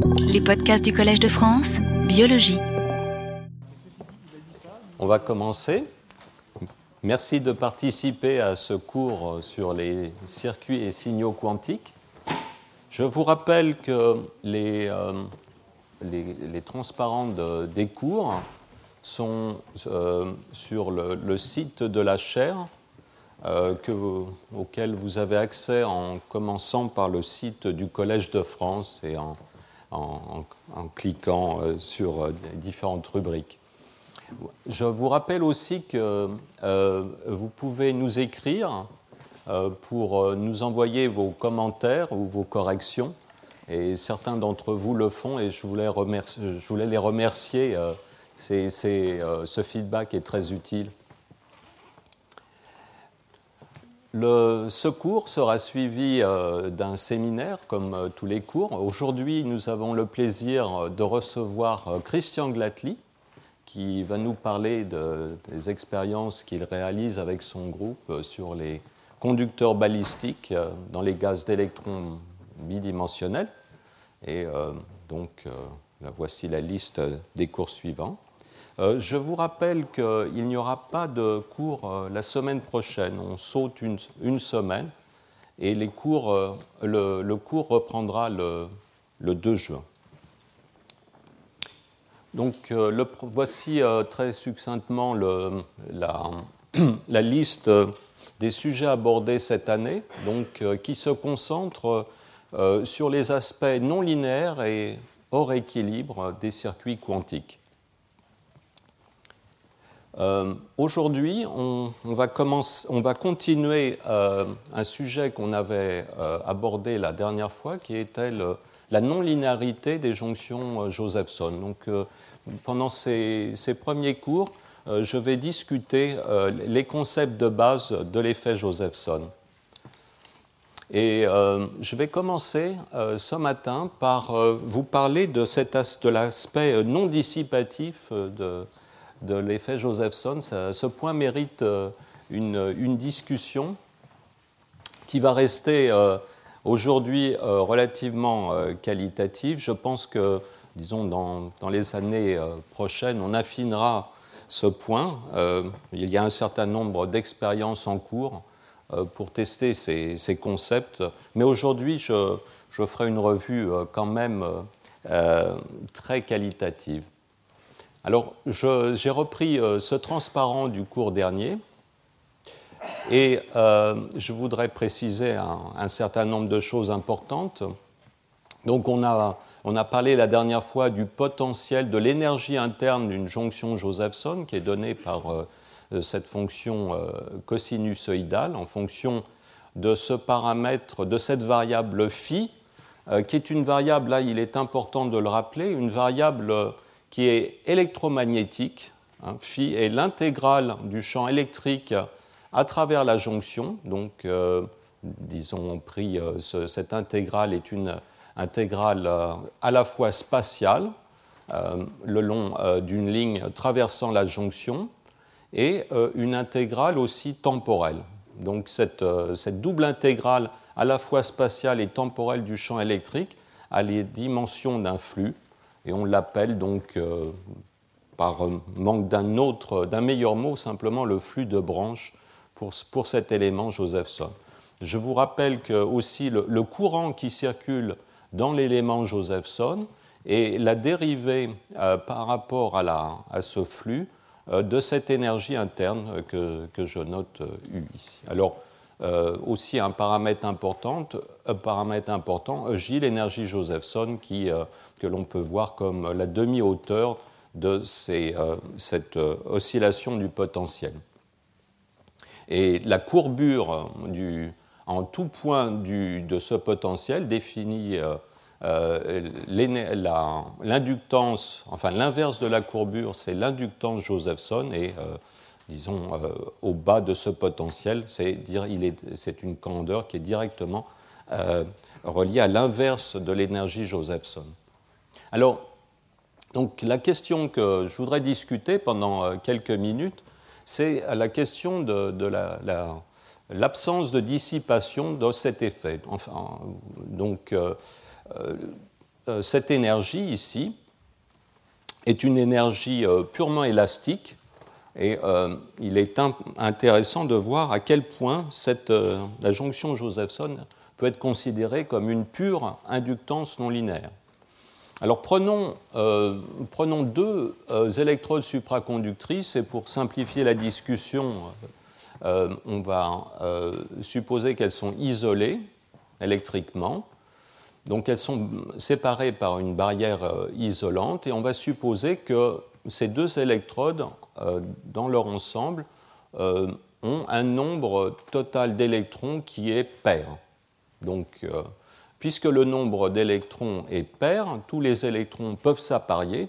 Les podcasts du Collège de France, Biologie. On va commencer. Merci de participer à ce cours sur les circuits et signaux quantiques. Je vous rappelle que les transparents des cours sont sur le site de la chaire auquel vous avez accès en commençant par le site du Collège de France et en cliquant sur différentes rubriques. Je vous rappelle aussi que vous pouvez nous écrire pour nous envoyer vos commentaires ou vos corrections, et certains d'entre vous le font et je voulais les remercier. Ce feedback est très utile. Ce cours sera suivi d'un séminaire comme tous les cours. Aujourd'hui, nous avons le plaisir de recevoir Christian Glattli, qui va nous parler des expériences qu'il réalise avec son groupe sur les conducteurs balistiques dans les gaz d'électrons bidimensionnels. Et voici la liste des cours suivants. Je vous rappelle qu'il n'y aura pas de cours la semaine prochaine. On saute une semaine et le cours reprendra le 2 juin. Donc, voici très succinctement la liste des sujets abordés cette année, qui se concentre sur les aspects non linéaires et hors équilibre des circuits quantiques. Aujourd'hui, on va continuer un sujet qu'on avait abordé la dernière fois, qui était la non-linéarité des jonctions Josephson. Donc, pendant ces premiers cours, je vais discuter les concepts de base de l'effet Josephson. Et je vais commencer ce matin par vous parler de l'aspect non dissipatif de l'effet Josephson. Ce point mérite une discussion qui va rester aujourd'hui relativement qualitative. Je pense que, disons, dans les années prochaines, on affinera ce point. Il y a un certain nombre d'expériences en cours pour tester ces concepts. Mais aujourd'hui, je ferai une revue quand même très qualitative. Alors, j'ai repris ce transparent du cours dernier et je voudrais préciser un certain nombre de choses importantes. Donc, on a parlé la dernière fois du potentiel de l'énergie interne d'une jonction Josephson qui est donnée par cette fonction cosinusoïdale en fonction de ce paramètre, de cette variable phi, qui est une variable, là il est important de le rappeler, une variable qui est électromagnétique. Phi est l'intégrale du champ électrique à travers la jonction. Donc, disons, cette intégrale est une intégrale à la fois spatiale, le long d'une ligne traversant la jonction, et une intégrale aussi temporelle. Donc, cette double intégrale à la fois spatiale et temporelle du champ électrique a les dimensions d'un flux. Et on l'appelle donc, par manque d'un meilleur mot, simplement le flux de branche pour cet élément Josephson. Je vous rappelle que aussi le courant qui circule dans l'élément Josephson est la dérivée par rapport à ce flux de cette énergie interne que je note U ici. Alors, aussi un paramètre important, J, l'énergie Josephson, que l'on peut voir comme la demi-hauteur de cette oscillation du potentiel. Et la courbure en tout point de ce potentiel définit l'inductance, enfin l'inverse de la courbure, c'est l'inductance Josephson, et disons, au bas de ce potentiel, c'est une candeur qui est directement reliée à l'inverse de l'énergie Josephson. Alors, donc, la question que je voudrais discuter pendant quelques minutes, c'est la question de l'absence de dissipation de cet effet. Enfin, donc, cette énergie ici est une énergie purement élastique, et il est intéressant de voir à quel point la jonction Josephson peut être considérée comme une pure inductance non linéaire. Alors prenons deux électrodes supraconductrices, et pour simplifier la discussion, on va supposer qu'elles sont isolées électriquement. Donc elles sont séparées par une barrière isolante, et on va supposer que ces deux électrodes, dans leur ensemble, ont un nombre total d'électrons qui est pair. Donc, puisque le nombre d'électrons est pair, tous les électrons peuvent s'apparier.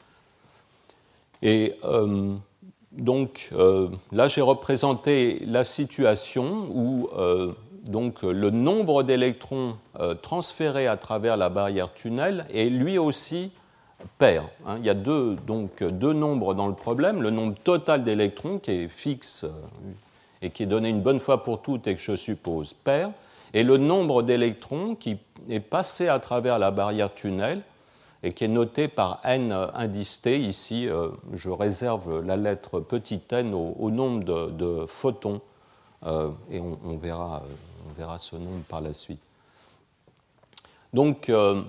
Et donc, là, j'ai représenté la situation où donc, le nombre d'électrons transférés à travers la barrière tunnel est lui aussi pair. Il y a deux nombres dans le problème, le nombre total d'électrons qui est fixe et qui est donné une bonne fois pour toutes et que je suppose pair, et le nombre d'électrons qui est passé à travers la barrière tunnel et qui est noté par n indice t. Ici, je réserve la lettre petit n au nombre de photons, et on verra ce nombre par la suite. Donc,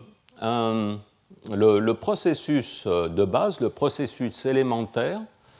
le processus de base, le processus élémentaire,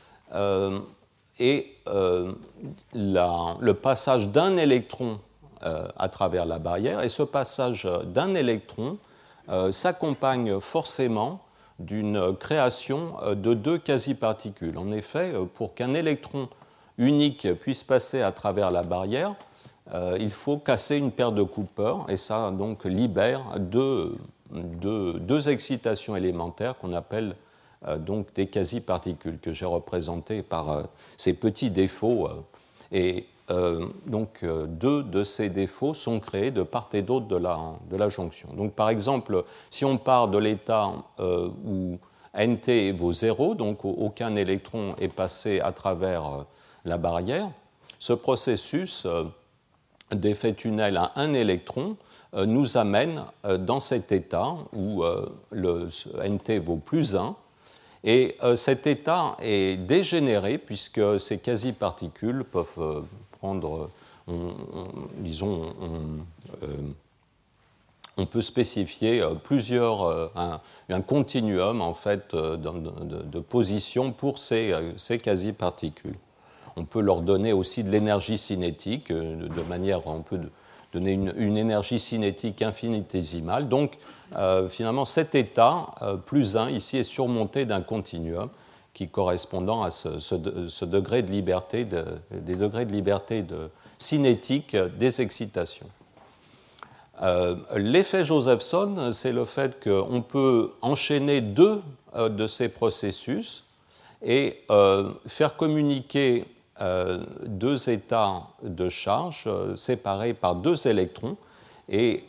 est le passage d'un électron à travers la barrière, et ce passage d'un électron s'accompagne forcément d'une création de deux quasi-particules. En effet, pour qu'un électron unique puisse passer à travers la barrière, il faut casser une paire de Cooper, et ça donc libère deux excitations élémentaires qu'on appelle donc des quasi-particules, que j'ai représentées par ces petits défauts. Et donc deux de ces défauts sont créés de part et d'autre de la jonction. Donc par exemple, si on part de l'état où NT vaut 0, donc aucun électron est passé à travers la barrière, ce processus d'effet tunnel à un électron nous amène dans cet état où le NT vaut plus 1, et cet état est dégénéré puisque ces quasi-particules peuvent prendre, on peut spécifier un continuum en fait de position pour ces quasi-particules. On peut leur donner aussi de l'énergie cinétique, de manière, on peut donner une énergie cinétique infinitésimale. Donc, finalement, cet état, plus 1, ici, est surmonté d'un continuum qui correspondant à ce degré de liberté, des degrés de liberté cinétique des excitations. L'effet Josephson, c'est le fait qu'on peut enchaîner deux de ces processus et faire communiquer deux états de charge séparés par deux électrons, et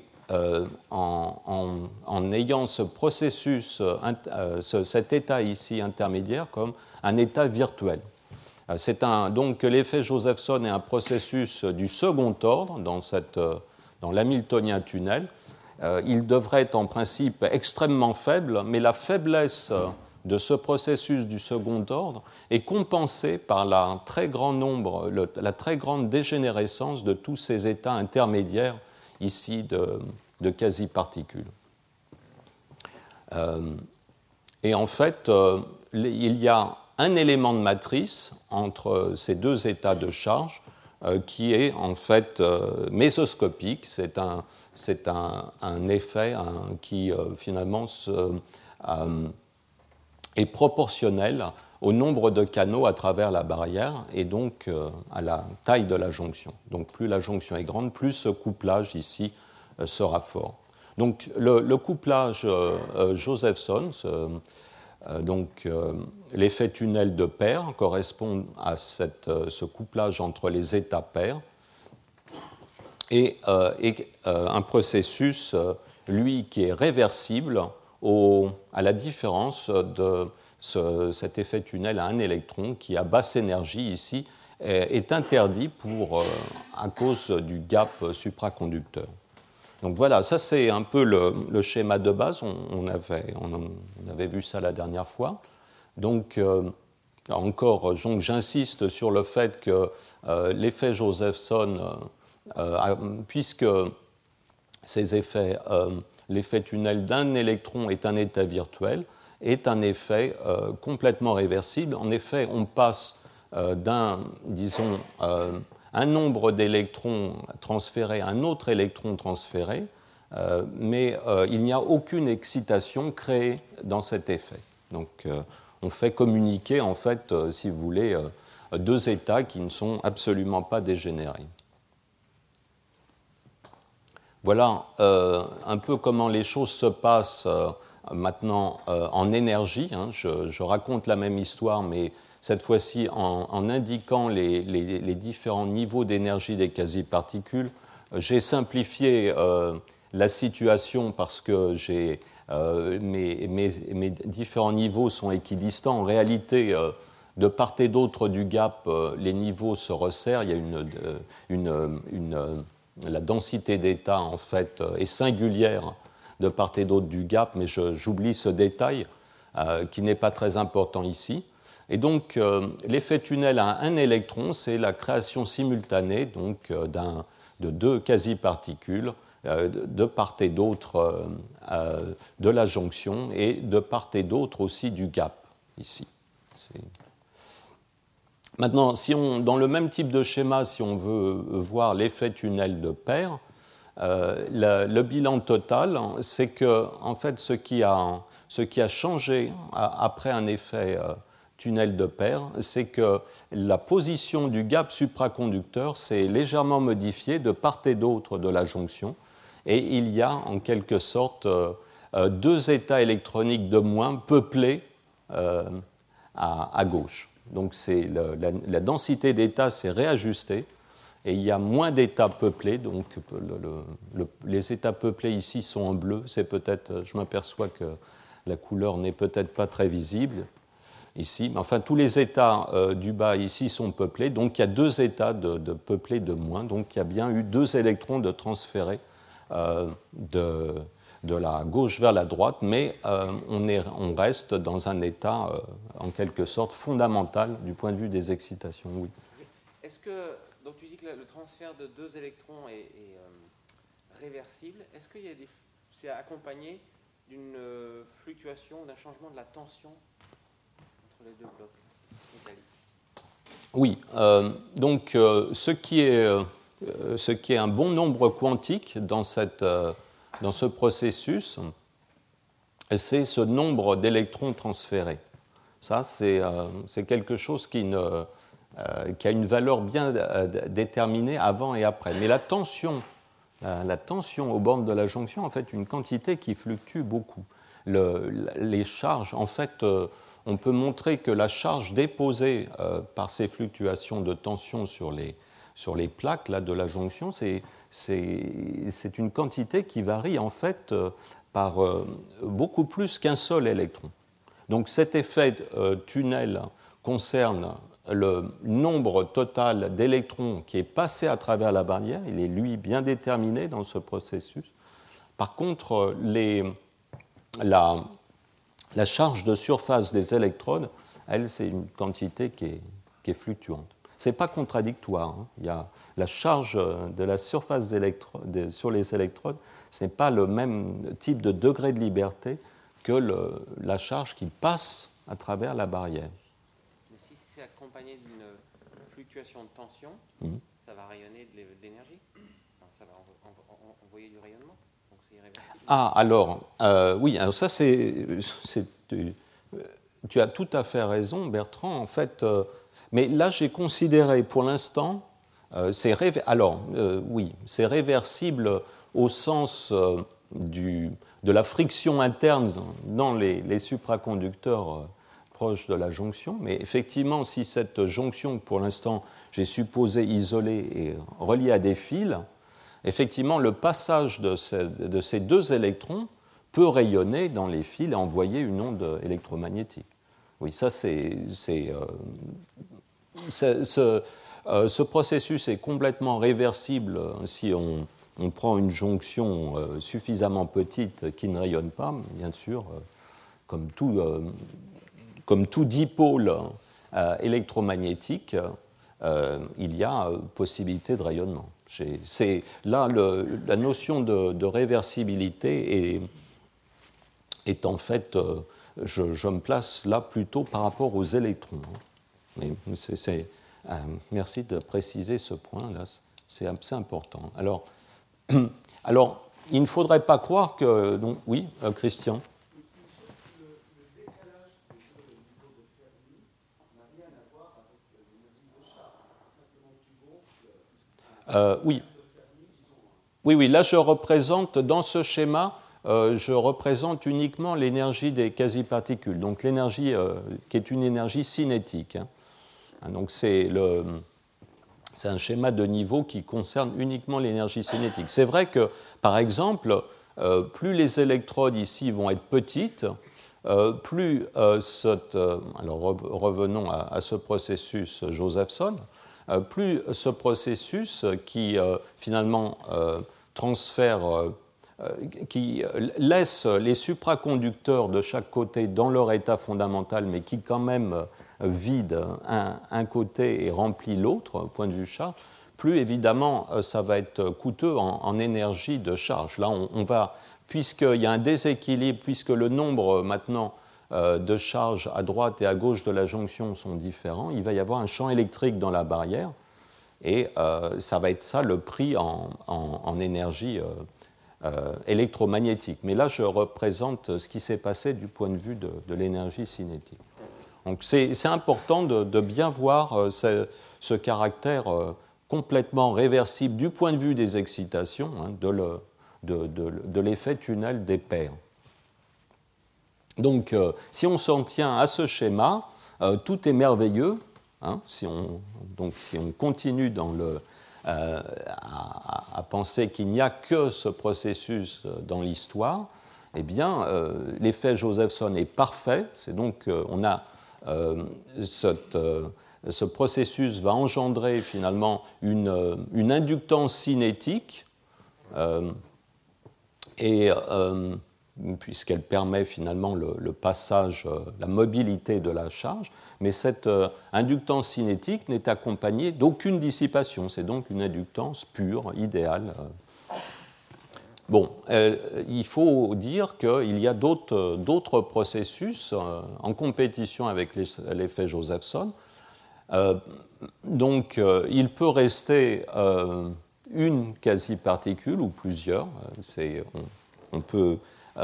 en ayant ce processus, cet état ici intermédiaire comme un état virtuel. Donc l'effet Josephson est un processus du second ordre dans l'hamiltonien tunnel. Il devrait être en principe extrêmement faible, mais la faiblesse de ce processus du second ordre est compensée par la très grande dégénérescence de tous ces états intermédiaires ici de quasi-particules. Et en fait, il y a un élément de matrice entre ces deux états de charge qui est en fait mésoscopique. C'est un effet qui finalement est proportionnel au nombre de canaux à travers la barrière et donc à la taille de la jonction. Donc plus la jonction est grande, plus ce couplage ici sera fort. Donc le couplage Josephson, l'effet tunnel de pair correspond à ce couplage entre les états pairs et un processus, lui, qui est réversible à la différence de cet effet tunnel à un électron qui, à basse énergie ici, est interdit à cause du gap supraconducteur. Donc voilà, ça c'est un peu le schéma de base, on avait vu ça la dernière fois. Donc encore, j'insiste sur le fait que l'effet Josephson, puisque ces effets, l'effet tunnel d'un électron est un état virtuel, est un effet complètement réversible. En effet, on passe disons, un nombre d'électrons transférés à un autre électron transféré, mais il n'y a aucune excitation créée dans cet effet. Donc, on fait communiquer, en fait, si vous voulez, deux états qui ne sont absolument pas dégénérés. Voilà un peu comment les choses se passent maintenant en énergie. Hein. Je raconte la même histoire, mais cette fois-ci en indiquant les différents niveaux d'énergie des quasi-particules. J'ai simplifié la situation parce que mes différents niveaux sont équidistants. En réalité, de part et d'autre du gap, les niveaux se resserrent. Il y a la densité d'état, en fait, est singulière de part et d'autre du gap, mais j'oublie ce détail qui n'est pas très important ici. Et donc, l'effet tunnel à un électron, c'est la création simultanée donc, de deux quasi-particules de part et d'autre de la jonction et de part et d'autre aussi du gap, ici. Maintenant, dans le même type de schéma, si on veut voir l'effet tunnel de paire, le bilan total, c'est que, en fait, ce qui a changé après un effet tunnel de paire, c'est que la position du gap supraconducteur s'est légèrement modifiée de part et d'autre de la jonction, et il y a en quelque sorte deux états électroniques de moins peuplés à gauche. Donc la densité d'états s'est réajustée, et il y a moins d'états peuplés. Donc les états peuplés ici sont en bleu. C'est peut-être, je m'aperçois que la couleur n'est peut-être pas très visible ici, mais enfin tous les états du bas ici sont peuplés, donc il y a deux états de peuplés de moins, donc il y a bien eu deux électrons de transférés de la gauche vers la droite, mais on reste dans un état en quelque sorte fondamental du point de vue des excitations. Oui. Est-ce que, donc tu dis que le transfert de deux électrons est réversible, est-ce que c'est accompagné d'une fluctuation, d'un changement de la tension entre les deux blocs métalliques? Oui, donc ce qui est un bon nombre quantique dans ce processus, c'est ce nombre d'électrons transférés. Ça, c'est quelque chose qui a une valeur bien déterminée avant et après. Mais la tension aux bornes de la jonction, en fait, une quantité qui fluctue beaucoup. Les charges, en fait, on peut montrer que la charge déposée par ces fluctuations de tension sur les plaques là, de la jonction, c'est une quantité qui varie en fait par beaucoup plus qu'un seul électron. Donc cet effet tunnel concerne le nombre total d'électrons qui est passé à travers la barrière. Il est, lui, bien déterminé dans ce processus. Par contre, la charge de surface des électrodes, elle, c'est une quantité qui est fluctuante. Ce n'est pas contradictoire. Hein. Il y a la charge de la surface sur les électrodes, ce n'est pas le même type de degré de liberté que la charge qui passe à travers la barrière. Mais si c'est accompagné d'une fluctuation de tension, ça va rayonner de l'énergie, enfin, ça va envoyer du rayonnement, donc c'est irréversible. Ah, alors, oui, alors ça tu as tout à fait raison, Bertrand, en fait, mais là j'ai considéré pour l'instant, c'est réversible au sens de la friction interne dans les supraconducteurs proches de la jonction, mais effectivement, si cette jonction, pour l'instant, j'ai supposé isolée et reliée à des fils, effectivement, le passage de ces deux électrons peut rayonner dans les fils et envoyer une onde électromagnétique. Oui, ça, ce processus est complètement réversible si on on prend une jonction suffisamment petite qui ne rayonne pas, bien sûr, comme tout dipôle électromagnétique, il y a possibilité de rayonnement. Là, la notion de réversibilité est en fait, je me place là plutôt par rapport aux électrons. Mais merci de préciser ce point, là, c'est important. Alors, il ne faudrait pas croire que... Donc, oui, Christian. Oui, là je représente, dans ce schéma, je représente uniquement l'énergie des quasi-particules, donc l'énergie qui est une énergie cinétique. Donc c'est un schéma de niveau qui concerne uniquement l'énergie cinétique. C'est vrai que, par exemple, plus les électrodes ici vont être petites, plus alors revenons à ce processus Josephson, plus ce processus qui finalement transfère, qui laisse les supraconducteurs de chaque côté dans leur état fondamental, mais qui quand même vide un côté et remplit l'autre, au point de vue charge, plus évidemment ça va être coûteux en énergie de charge. Là, on va, puisqu'il y a un déséquilibre, puisque le nombre maintenant de charges à droite et à gauche de la jonction sont différents, il va y avoir un champ électrique dans la barrière, et ça va être ça le prix en énergie électromagnétique. Mais là, je représente ce qui s'est passé du point de vue de l'énergie cinétique. Donc c'est important de bien voir ce caractère complètement réversible du point de vue des excitations, de l'effet tunnel des paires. Donc, si on s'en tient à ce schéma, tout est merveilleux. Si on continue à penser qu'il n'y a que ce processus dans l'histoire, eh bien, l'effet Josephson est parfait. C'est donc on a ce processus va engendrer finalement une inductance cinétique puisqu'elle permet finalement le passage, la mobilité de la charge, mais cette inductance cinétique n'est accompagnée d'aucune dissipation, c'est donc une inductance pure, idéale. Bon, il faut dire qu'il y a d'autres processus en compétition avec l'effet Josephson. Donc, il peut rester une quasi-particule ou plusieurs. On peut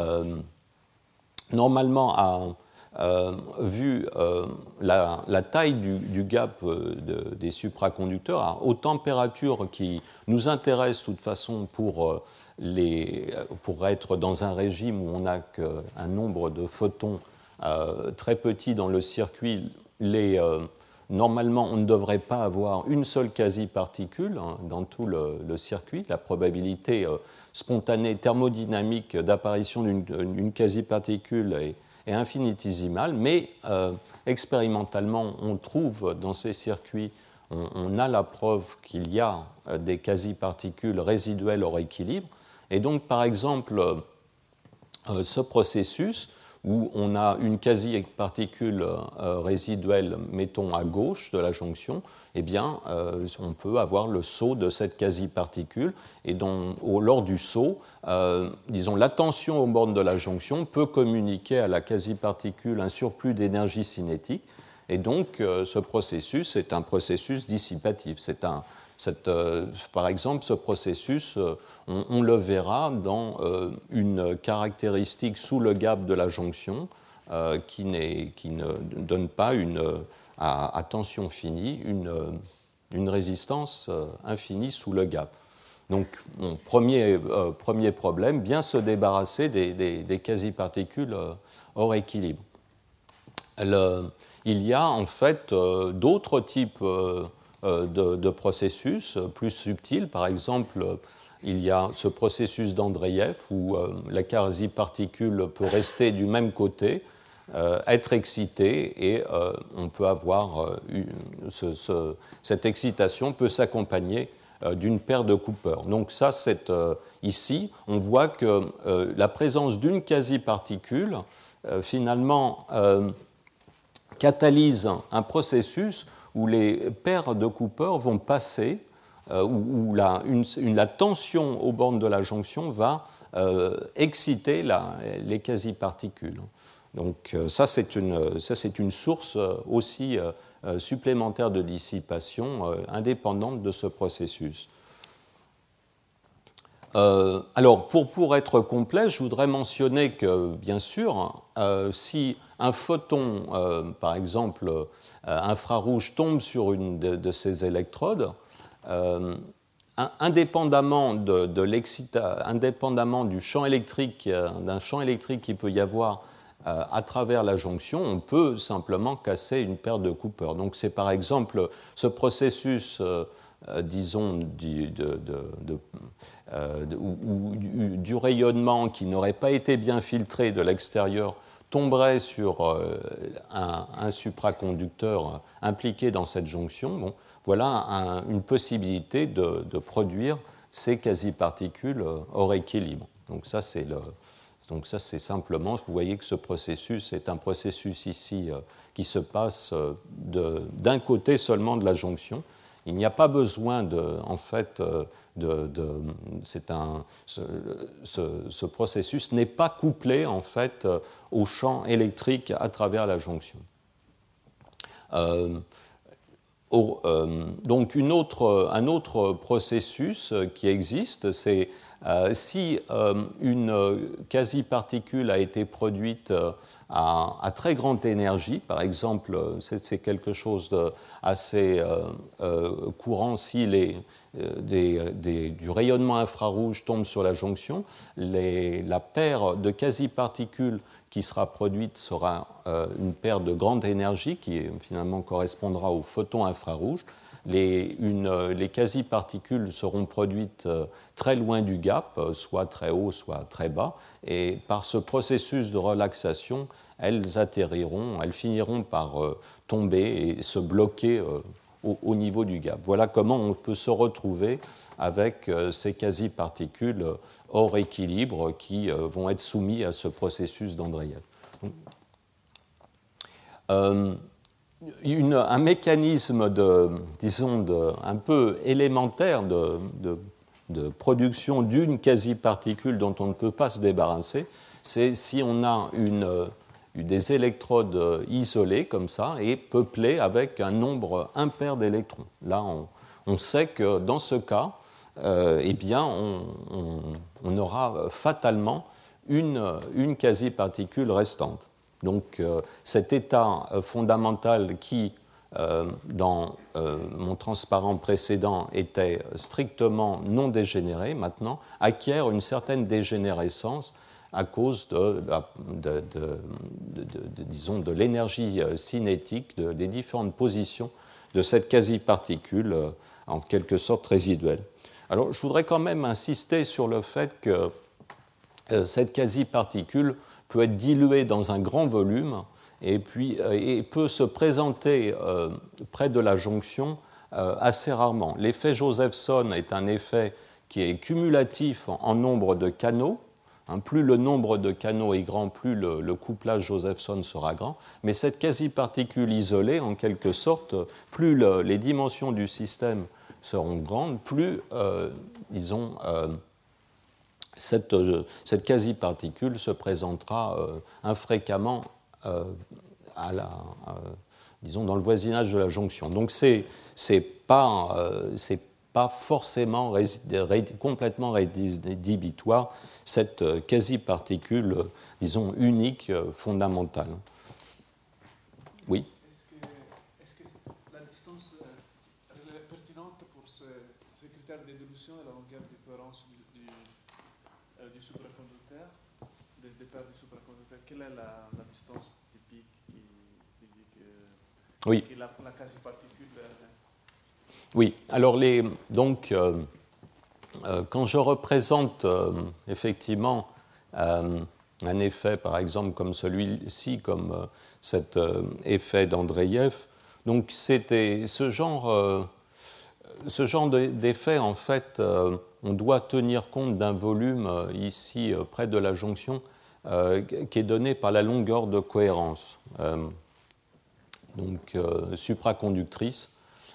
normalement, vu la taille du gap des supraconducteurs, aux températures qui nous intéressent de toute façon pour être dans un régime où on n'a qu'un nombre de photons très petit dans le circuit, normalement on ne devrait pas avoir une seule quasi-particule dans tout le circuit. La probabilité spontanée thermodynamique d'apparition d'une quasi-particule est infinitésimale, mais expérimentalement on trouve dans ces circuits, on a la preuve qu'il y a des quasi-particules résiduelles hors équilibre. Et donc, par exemple, ce processus où on a une quasi-particule résiduelle, mettons à gauche de la jonction, eh bien, on peut avoir le saut de cette quasi-particule. Et lors du saut, disons, la tension aux bornes de la jonction peut communiquer à la quasi-particule un surplus d'énergie cinétique. Et donc, ce processus est un processus dissipatif. Par exemple, ce processus, on le verra dans une caractéristique sous le gap de la jonction qui ne donne pas à tension finie une résistance infinie sous le gap. Donc, premier problème, bien se débarrasser des quasi-particules hors équilibre. Il y a en fait d'autres types de processus plus subtils. Par exemple, il y a ce processus d'Andreïev où la quasi-particule peut rester du même côté, être excitée, et on peut avoir cette excitation peut s'accompagner d'une paire de Cooper. Donc ça, ici, on voit que la présence d'une quasi-particule, finalement, catalyse un processus où les paires de Cooper vont passer, où la tension aux bornes de la jonction va exciter les quasi-particules. Donc ça, c'est une source aussi supplémentaire de dissipation indépendante de ce processus. Alors, pour être complet, je voudrais mentionner que, bien sûr, si un photon, par exemple infrarouge, tombe sur une de ces électrodes, indépendamment du champ électrique, d'un champ électrique qu'il peut y avoir à travers la jonction, on peut simplement casser une paire de Cooper. Donc c'est par exemple ce processus, disons, du rayonnement qui n'aurait pas été bien filtré de l'extérieur tomberait sur un supraconducteur impliqué dans cette jonction. Bon, voilà une possibilité de produire ces quasi-particules hors équilibre. Donc ça, c'est simplement, vous voyez que ce processus est un processus ici qui se passe d'un côté seulement de la jonction. Il n'y a pas besoin ce processus n'est pas couplé en fait au champ électrique à travers la jonction. Donc un autre processus qui existe, c'est si une quasi-particule a été produite à très grande énergie, par exemple, c'est quelque chose d'assez courant si du rayonnement infrarouge tombe sur la jonction, la paire de quasi-particules qui sera produite sera une paire de grande énergie qui finalement correspondra au photon infrarouge. Les quasi-particules seront produites très loin du gap, soit très haut, soit très bas, et par ce processus de relaxation, elles finiront par tomber et se bloquer au niveau du gap. Voilà comment on peut se retrouver avec ces quasi-particules hors équilibre qui vont être soumis à ce processus d'Andreev. Un mécanisme un peu élémentaire de production d'une quasi-particule dont on ne peut pas se débarrasser, c'est si on a des électrodes isolées comme ça et peuplées avec un nombre impair d'électrons. Là, on sait que dans ce cas, eh bien, on aura fatalement une quasi-particule restante. Donc cet état fondamental qui, dans mon transparent précédent, était strictement non dégénéré, maintenant acquiert une certaine dégénérescence à cause disons, de l'énergie cinétique, des différentes positions de cette quasi-particule, en quelque sorte résiduelle. Alors je voudrais quand même insister sur le fait que cette quasi-particule peut être diluée dans un grand volume et peut se présenter près de la jonction assez rarement. L'effet Josephson est un effet qui est cumulatif en nombre de canaux. Plus le nombre de canaux est grand, plus le couplage Josephson sera grand. Mais cette quasi-particule isolée, en quelque sorte, plus les dimensions du système seront grandes, plus, disons, cette quasi-particule se présentera infréquemment disons, dans le voisinage de la jonction. Donc, c'est pas forcément complètement rédhibitoire, cette quasi-particule, disons, unique, fondamentale. Oui. Est-ce que la distance est pertinente pour ce critère de dilution et la longueur de cohérence du supraconducteur, des paires du supraconducteur? Quelle est la distance typique qui dit que la quasi-particule... Oui, alors quand je représente effectivement un effet, par exemple, comme celui-ci, comme cet effet d'Andreev, donc c'était ce genre ce genre d'effet, en fait, on doit tenir compte d'un volume ici près de la jonction qui est donné par la longueur de cohérence, donc supraconductrice,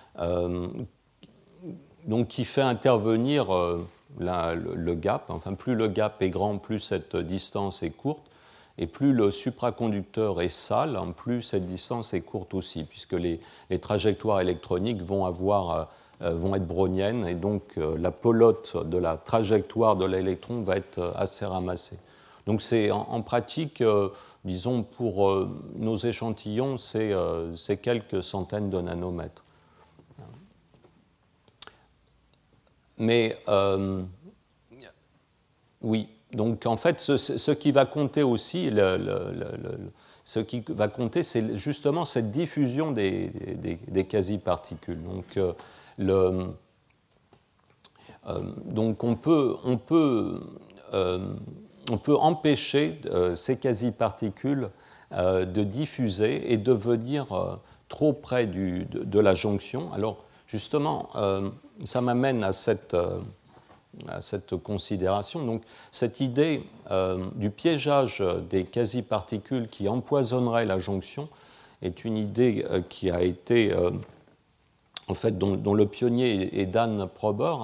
donc qui fait intervenir le gap. Enfin, plus le gap est grand, plus cette distance est courte, et plus le supraconducteur est sale, plus cette distance est courte aussi, puisque les trajectoires électroniques vont être browniennes, et donc la pelote de la trajectoire de l'électron va être assez ramassée. Donc c'est en pratique, disons pour nos échantillons, c'est quelques centaines de nanomètres. Mais oui, donc en fait, ce qui va compter aussi, ce qui va compter, c'est justement cette diffusion des quasi-particules. Donc on peut empêcher ces quasi-particules de diffuser et de venir trop près de la jonction. Alors justement, ça m'amène à cette considération. Donc, cette idée du piégeage des quasi-particules qui empoisonnerait la jonction est une idée qui a été, en fait, dont le pionnier est Dan Prober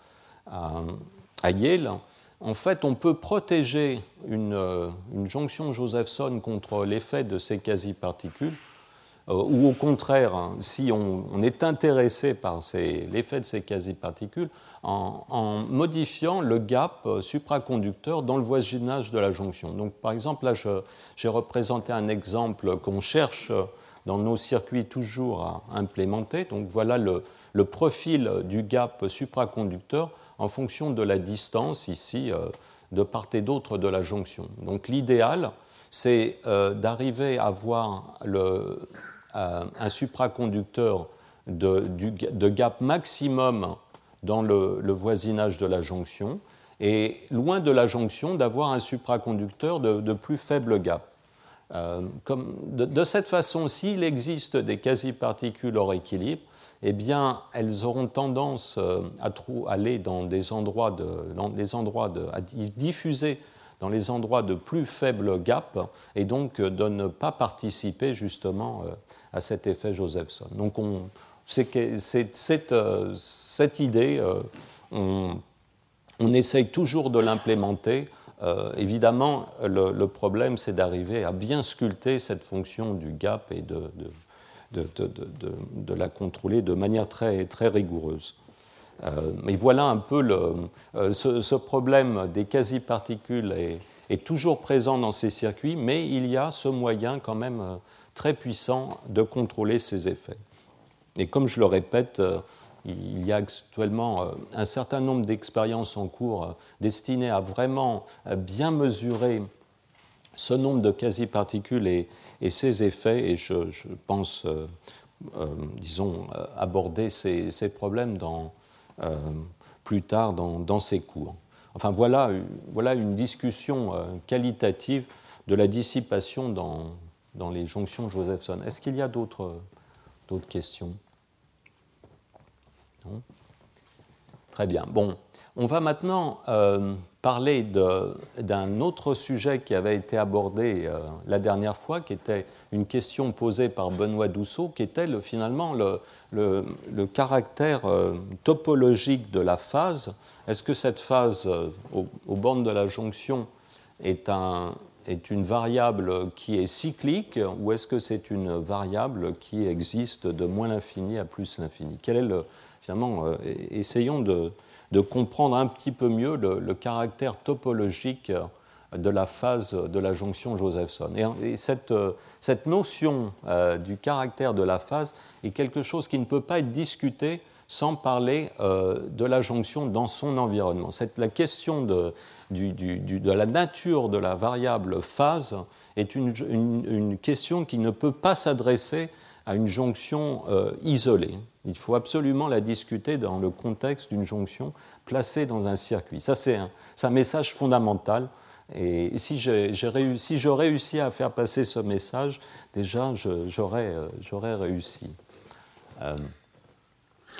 à Yale. En fait, on peut protéger une jonction Josephson contre l'effet de ces quasi-particules, ou au contraire, si on est intéressé par l'effet de ces quasi-particules, en modifiant le gap supraconducteur dans le voisinage de la jonction. Donc, par exemple, là, j'ai représenté un exemple qu'on cherche dans nos circuits toujours à implémenter. Donc, voilà le profil du gap supraconducteur en fonction de la distance, ici, de part et d'autre de la jonction. Donc, l'idéal, c'est d'arriver à avoir un supraconducteur de gap maximum dans le voisinage de la jonction, et loin de la jonction, d'avoir un supraconducteur de plus faible gap. De cette façon, s'il existe des quasi-particules hors équilibre, eh bien, elles auront tendance à aller dans des endroits à diffuser dans les endroits de plus faible gap, et donc de ne pas participer justement à cet effet Josephson. Donc, cette idée, on essaye toujours de l'implémenter. Évidemment, le problème, c'est d'arriver à bien sculpter cette fonction du gap et de la contrôler de manière très, très rigoureuse. Mais voilà un peu ce problème des quasi-particules est toujours présent dans ces circuits, mais il y a ce moyen quand même très puissant de contrôler ces effets. Et comme je le répète, il y a actuellement un certain nombre d'expériences en cours destinées à vraiment bien mesurer ce nombre de quasi-particules et ces effets, et je pense, disons, aborder ces problèmes plus tard dans ces cours. Enfin, voilà une discussion qualitative de la dissipation dans les jonctions Josephson. Est-ce qu'il y a d'autres questions ? Non ? Très bien. Bon, on va maintenant parler d'un autre sujet qui avait été abordé la dernière fois, qui était une question posée par Benoît Dousseau, qui était finalement le caractère topologique de la phase. Est-ce que cette phase aux bornes de la jonction est une variable qui est cyclique, ou est-ce que c'est une variable qui existe de moins l'infini à plus l'infini ? Finalement, essayons de comprendre un petit peu mieux le caractère topologique de la phase de la jonction Josephson. Et cette notion du caractère de la phase est quelque chose qui ne peut pas être discuté sans parler de la jonction dans son environnement. La question de la nature de la variable phase est une question qui ne peut pas s'adresser à une jonction isolée. Il faut absolument la discuter dans le contexte d'une jonction placée dans un circuit. Ça, c'est un message fondamental. Et si je réussis à faire passer ce message, déjà, j'aurais réussi.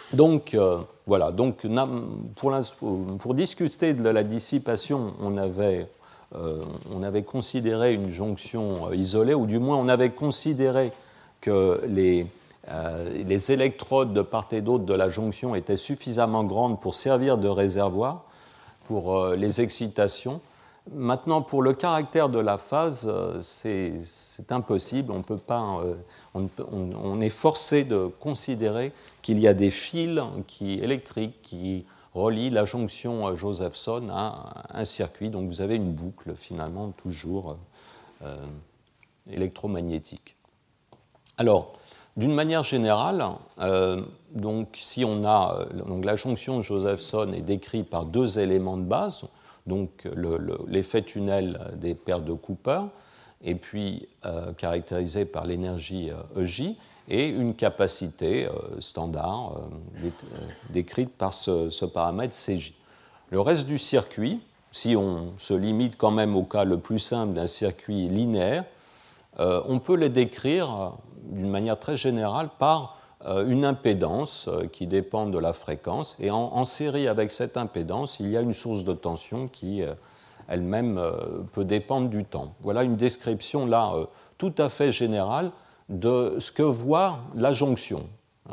Donc, voilà. Donc, pour discuter de la dissipation, on avait considéré une jonction isolée, ou du moins on avait considéré que les électrodes de part et d'autre de la jonction étaient suffisamment grandes pour servir de réservoir pour les excitations. Maintenant, pour le caractère de la phase, c'est impossible. On peut pas, on est forcé de considérer qu'il y a des fils électriques qui relient la jonction Josephson à un circuit. Donc vous avez une boucle finalement toujours électromagnétique. Alors, d'une manière générale, donc si on a donc la jonction Josephson est décrite par deux éléments de base, donc l'effet tunnel des paires de Cooper, et puis caractérisé par l'énergie EJ, et une capacité standard décrite par ce paramètre CJ. Le reste du circuit, si on se limite quand même au cas le plus simple d'un circuit linéaire, on peut le décrire d'une manière très générale par une impédance qui dépend de la fréquence, et en série avec cette impédance, il y a une source de tension qui elle-même peut dépendre du temps. Voilà une description là tout à fait générale de ce que voit la jonction.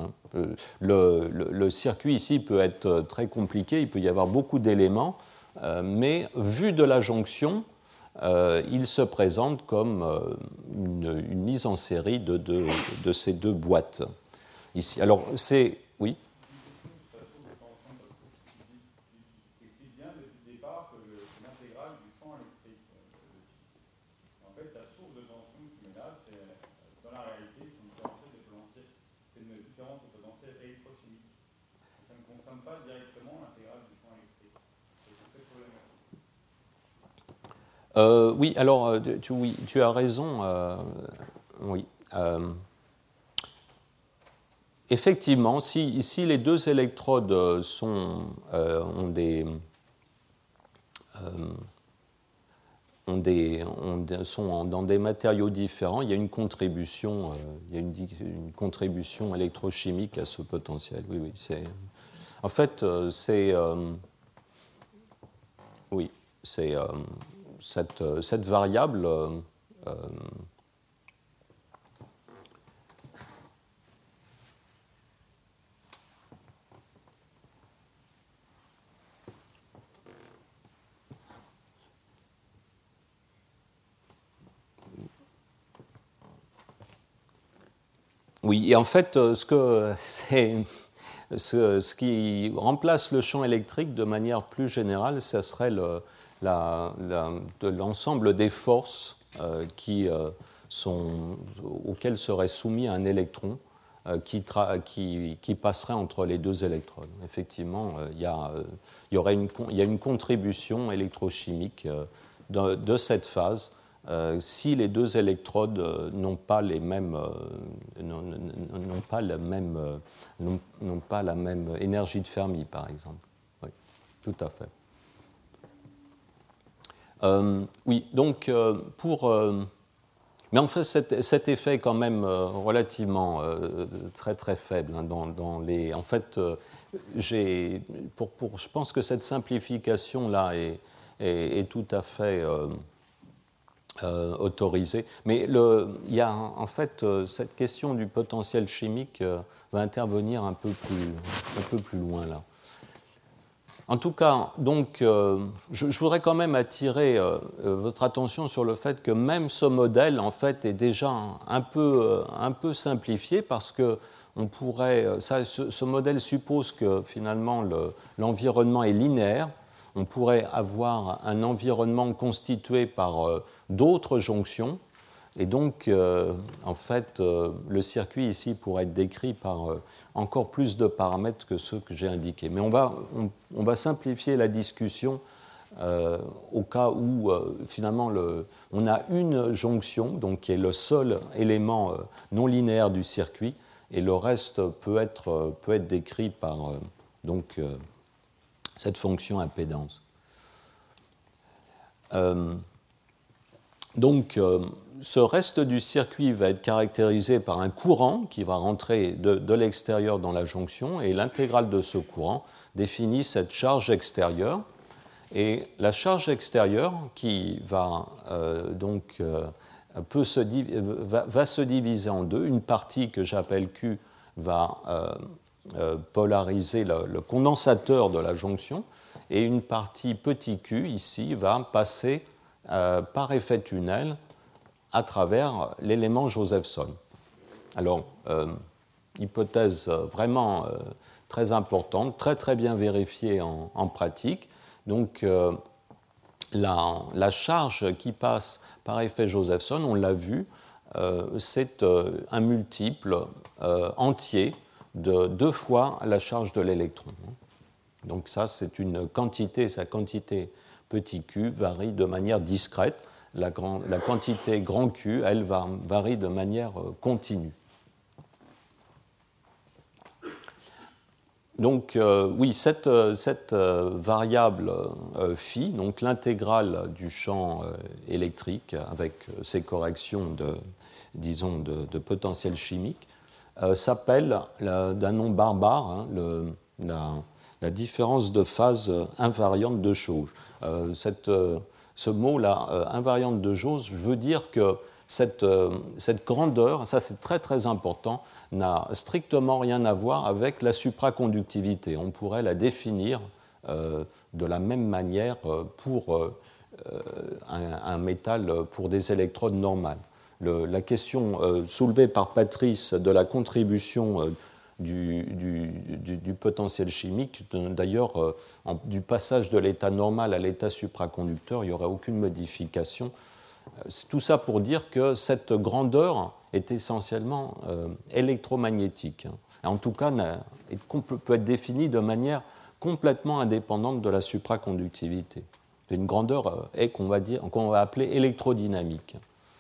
Le circuit ici peut être très compliqué, il peut y avoir beaucoup d'éléments, mais vu de la jonction, il se présente comme une mise en série de ces deux boîtes. Ici. Alors, c'est... Oui. Oui, alors tu as raison. Oui. Effectivement, si les deux électrodes sont dans des matériaux différents, il y a une contribution, une contribution électrochimique à ce potentiel. Oui, c'est. En fait, c'est. Oui, c'est. Cette variable oui, et en fait, ce qui remplace le champ électrique de manière plus générale, ce serait l'ensemble des forces auxquelles serait soumis un électron qui passerait entre les deux électrodes. Effectivement, il y a une contribution électrochimique de cette phase si les deux électrodes n'ont pas la même énergie de Fermi, par exemple. Oui, tout à fait. Oui, donc mais en fait, cet effet est quand même relativement très très faible. Hein, en fait, je pense que cette simplification-là est tout à fait autorisée. Mais il y a en fait cette question du potentiel chimique va intervenir un peu plus loin là. En tout cas, donc, je voudrais quand même attirer votre attention sur le fait que même ce modèle, en fait, est déjà un peu simplifié parce que ce modèle suppose que finalement l'environnement est linéaire. On pourrait avoir un environnement constitué par d'autres jonctions. Et donc, en fait, le circuit ici pourrait être décrit par encore plus de paramètres que ceux que j'ai indiqués. Mais on va simplifier la discussion au cas où, finalement, on a une jonction, donc qui est le seul élément non linéaire du circuit, et le reste peut être décrit par cette fonction impédance. Donc, ce reste du circuit va être caractérisé par un courant qui va rentrer de l'extérieur dans la jonction, et l'intégrale de ce courant définit cette charge extérieure. Et la charge extérieure qui va va se diviser en deux. Une partie que j'appelle Q va polariser le condensateur de la jonction, et une partie petit q ici va passer par effet tunnel à travers l'élément Josephson. Alors, hypothèse vraiment très importante, très très bien vérifiée en pratique. Donc, la charge qui passe par effet Josephson, on l'a vu, c'est un multiple entier de 2 fois la charge de l'électron. Donc ça, c'est une quantité, sa quantité petit q varie de manière discrète. La quantité grand Q, elle, varie de manière continue. Donc, oui, cette variable phi, donc l'intégrale du champ électrique avec ses corrections de potentiel chimique, s'appelle d'un nom barbare la différence de phase invariante de Jauge. Ce mot-là, invariante de Jauge, veut dire que cette grandeur, ça c'est très très important, n'a strictement rien à voir avec la supraconductivité. On pourrait la définir de la même manière pour un métal, pour des électrodes normales. La question soulevée par Patrice de la contribution du potentiel chimique, d'ailleurs, du passage de l'état normal à l'état supraconducteur, il n'y aurait aucune modification. Tout ça pour dire que cette grandeur est essentiellement électromagnétique. En tout cas, peut être définie de manière complètement indépendante de la supraconductivité. C'est une grandeur qu'on va appeler électrodynamique.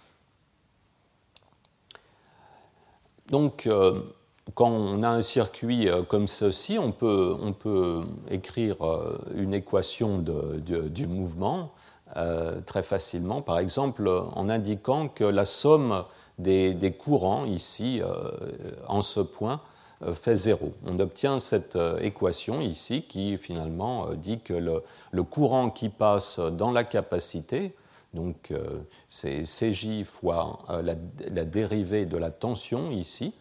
Donc, quand on a un circuit comme ceci, on peut écrire une équation du mouvement très facilement, par exemple en indiquant que la somme des courants ici, en ce point, fait 0. On obtient cette équation ici qui finalement dit que le courant qui passe dans la capacité, donc c'est Cj fois la dérivée de la tension ici,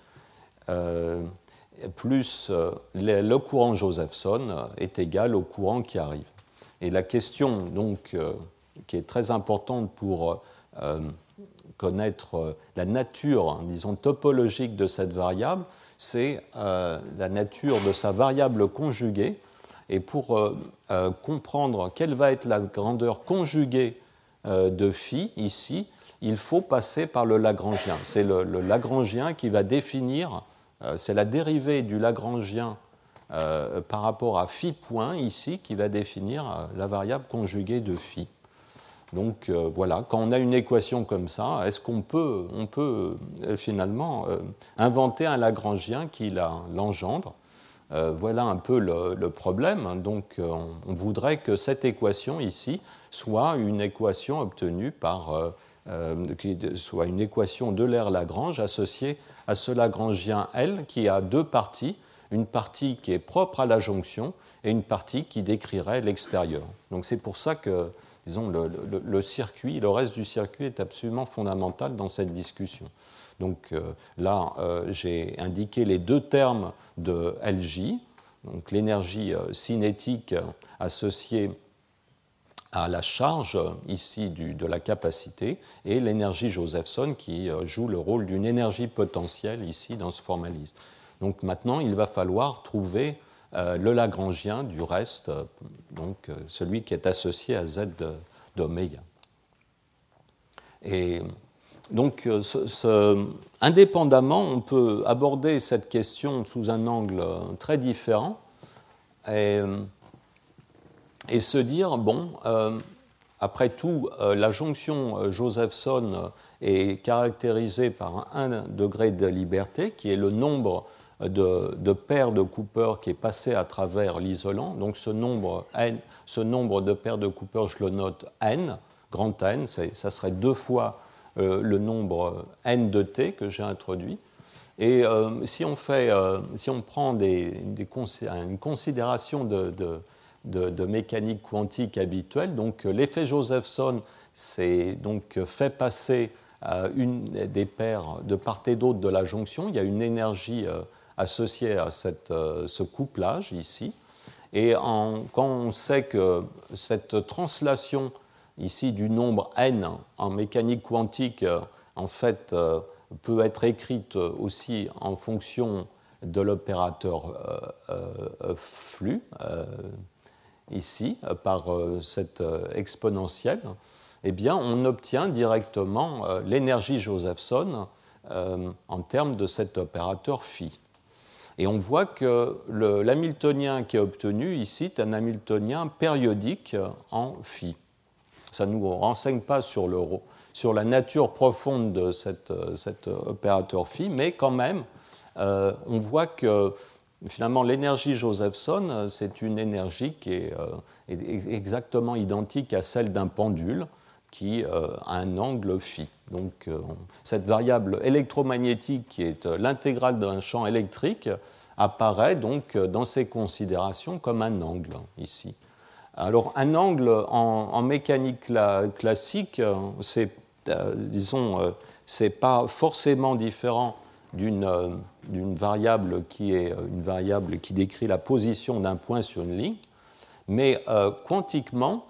plus le courant Josephson est égal au courant qui arrive. Et la question donc, qui est très importante pour connaître la nature, disons, topologique de cette variable, c'est la nature de sa variable conjuguée. Et pour comprendre quelle va être la grandeur conjuguée de phi ici, il faut passer par le Lagrangien. C'est le Lagrangien qui va définir, c'est la dérivée du Lagrangien par rapport à phi point ici qui va définir la variable conjuguée de phi. Donc voilà, quand on a une équation comme ça, est-ce qu'on peut, finalement inventer un Lagrangien qui l'engendre? Voilà un peu le problème. Donc on voudrait que cette équation ici soit une équation obtenue soit une équation de l'aire Lagrange associée à ce Lagrangien L qui a 2 parties, une partie qui est propre à la jonction et une partie qui décrirait l'extérieur. Donc c'est pour ça que, disons, le reste du circuit est absolument fondamental dans cette discussion. Donc là, j'ai indiqué les 2 termes de Lj, donc l'énergie cinétique associée à la charge ici de la capacité, et l'énergie Josephson qui joue le rôle d'une énergie potentielle ici dans ce formalisme. Donc maintenant, il va falloir trouver le Lagrangien du reste, donc celui qui est associé à Z d'oméga. Et donc, indépendamment, on peut aborder cette question sous un angle très différent et se dire, bon, après tout, la jonction Josephson est caractérisée par un degré de liberté, qui est le nombre de paires de Cooper qui est passé à travers l'isolant. Donc ce nombre de paires de Cooper, je le note n. grand N, ça serait 2 fois le nombre n de t que j'ai introduit. Et si on prend une considération de mécanique quantique habituelle, donc l'effet Josephson fait passer des paires de part et d'autre de la jonction. Il y a une énergie associée à ce couplage ici. Et quand on sait que cette translation ici du nombre n en mécanique quantique, en fait, peut être écrite aussi en fonction de l'opérateur flux, ici, par cette exponentielle, eh bien, on obtient directement l'énergie Josephson en termes de cet opérateur phi. Et on voit que l'hamiltonien qui est obtenu ici est un hamiltonien périodique en phi. Ça ne nous renseigne pas sur la nature profonde de cet opérateur phi, mais quand même, on voit que finalement l'énergie Josephson, c'est une énergie qui est exactement identique à celle d'un pendule qui a un angle phi. Donc cette variable électromagnétique qui est l'intégrale d'un champ électrique apparaît donc dans ces considérations comme un angle ici. Alors un angle en mécanique classique, c'est pas forcément différent d'une variable qui est une variable qui décrit la position d'un point sur une ligne, mais quantiquement,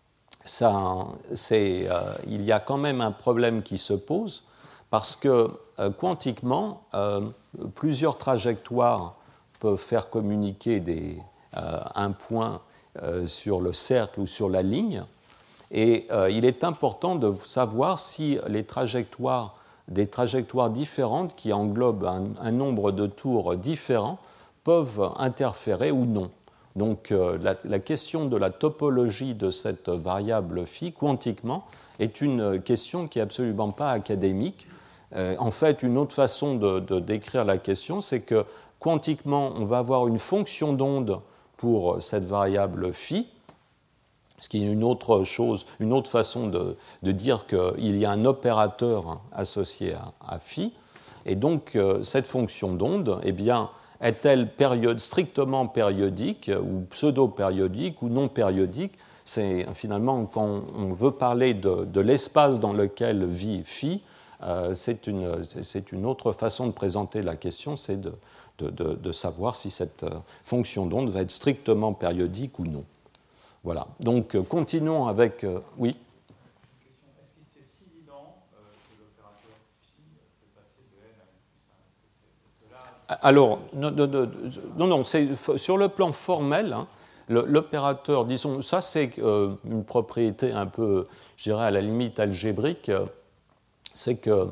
il y a quand même un problème qui se pose parce que quantiquement, plusieurs trajectoires peuvent faire communiquer un point sur le cercle ou sur la ligne, et il est important de savoir si des trajectoires différentes qui englobent un nombre de tours différents peuvent interférer ou non. Donc la question de la topologie de cette variable phi quantiquement est une question qui n'est absolument pas académique. En fait, une autre façon de décrire la question, c'est que quantiquement, on va avoir une fonction d'onde pour cette variable phi, ce qui est une autre façon de dire qu'il y a un opérateur associé à phi. Et donc, cette fonction d'onde, eh bien, est-elle strictement périodique ou pseudo-périodique ou non périodique? C'est finalement, quand on veut parler de l'espace dans lequel vit phi, c'est une autre façon de présenter la question, c'est de savoir si cette fonction d'onde va être strictement périodique ou non. Voilà. Donc, continuons avec... oui. Est-ce que c'est si évident que l'opérateur phi peut passer de n à n plus 1? Alors, non, c'est sur le plan formel, hein, l'opérateur, disons, ça c'est une propriété un peu, je dirais, à la limite algébrique, c'est que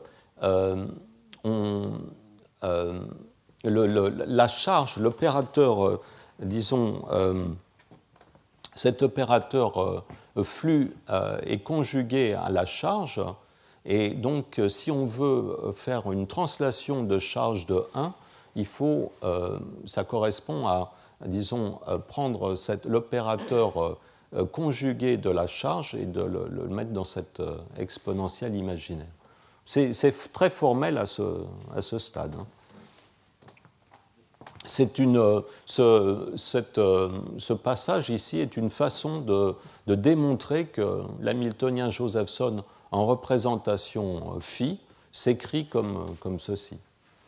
la charge, l'opérateur, disons, cet opérateur flux est conjugué à la charge, et donc si on veut faire une translation de charge de 1, ça correspond à, disons, prendre l'opérateur conjugué de la charge et de le mettre dans cette exponentielle imaginaire. C'est très formel à ce stade. Hein. Ce passage ici est une façon de démontrer que l'hamiltonien Josephson en représentation phi s'écrit comme ceci.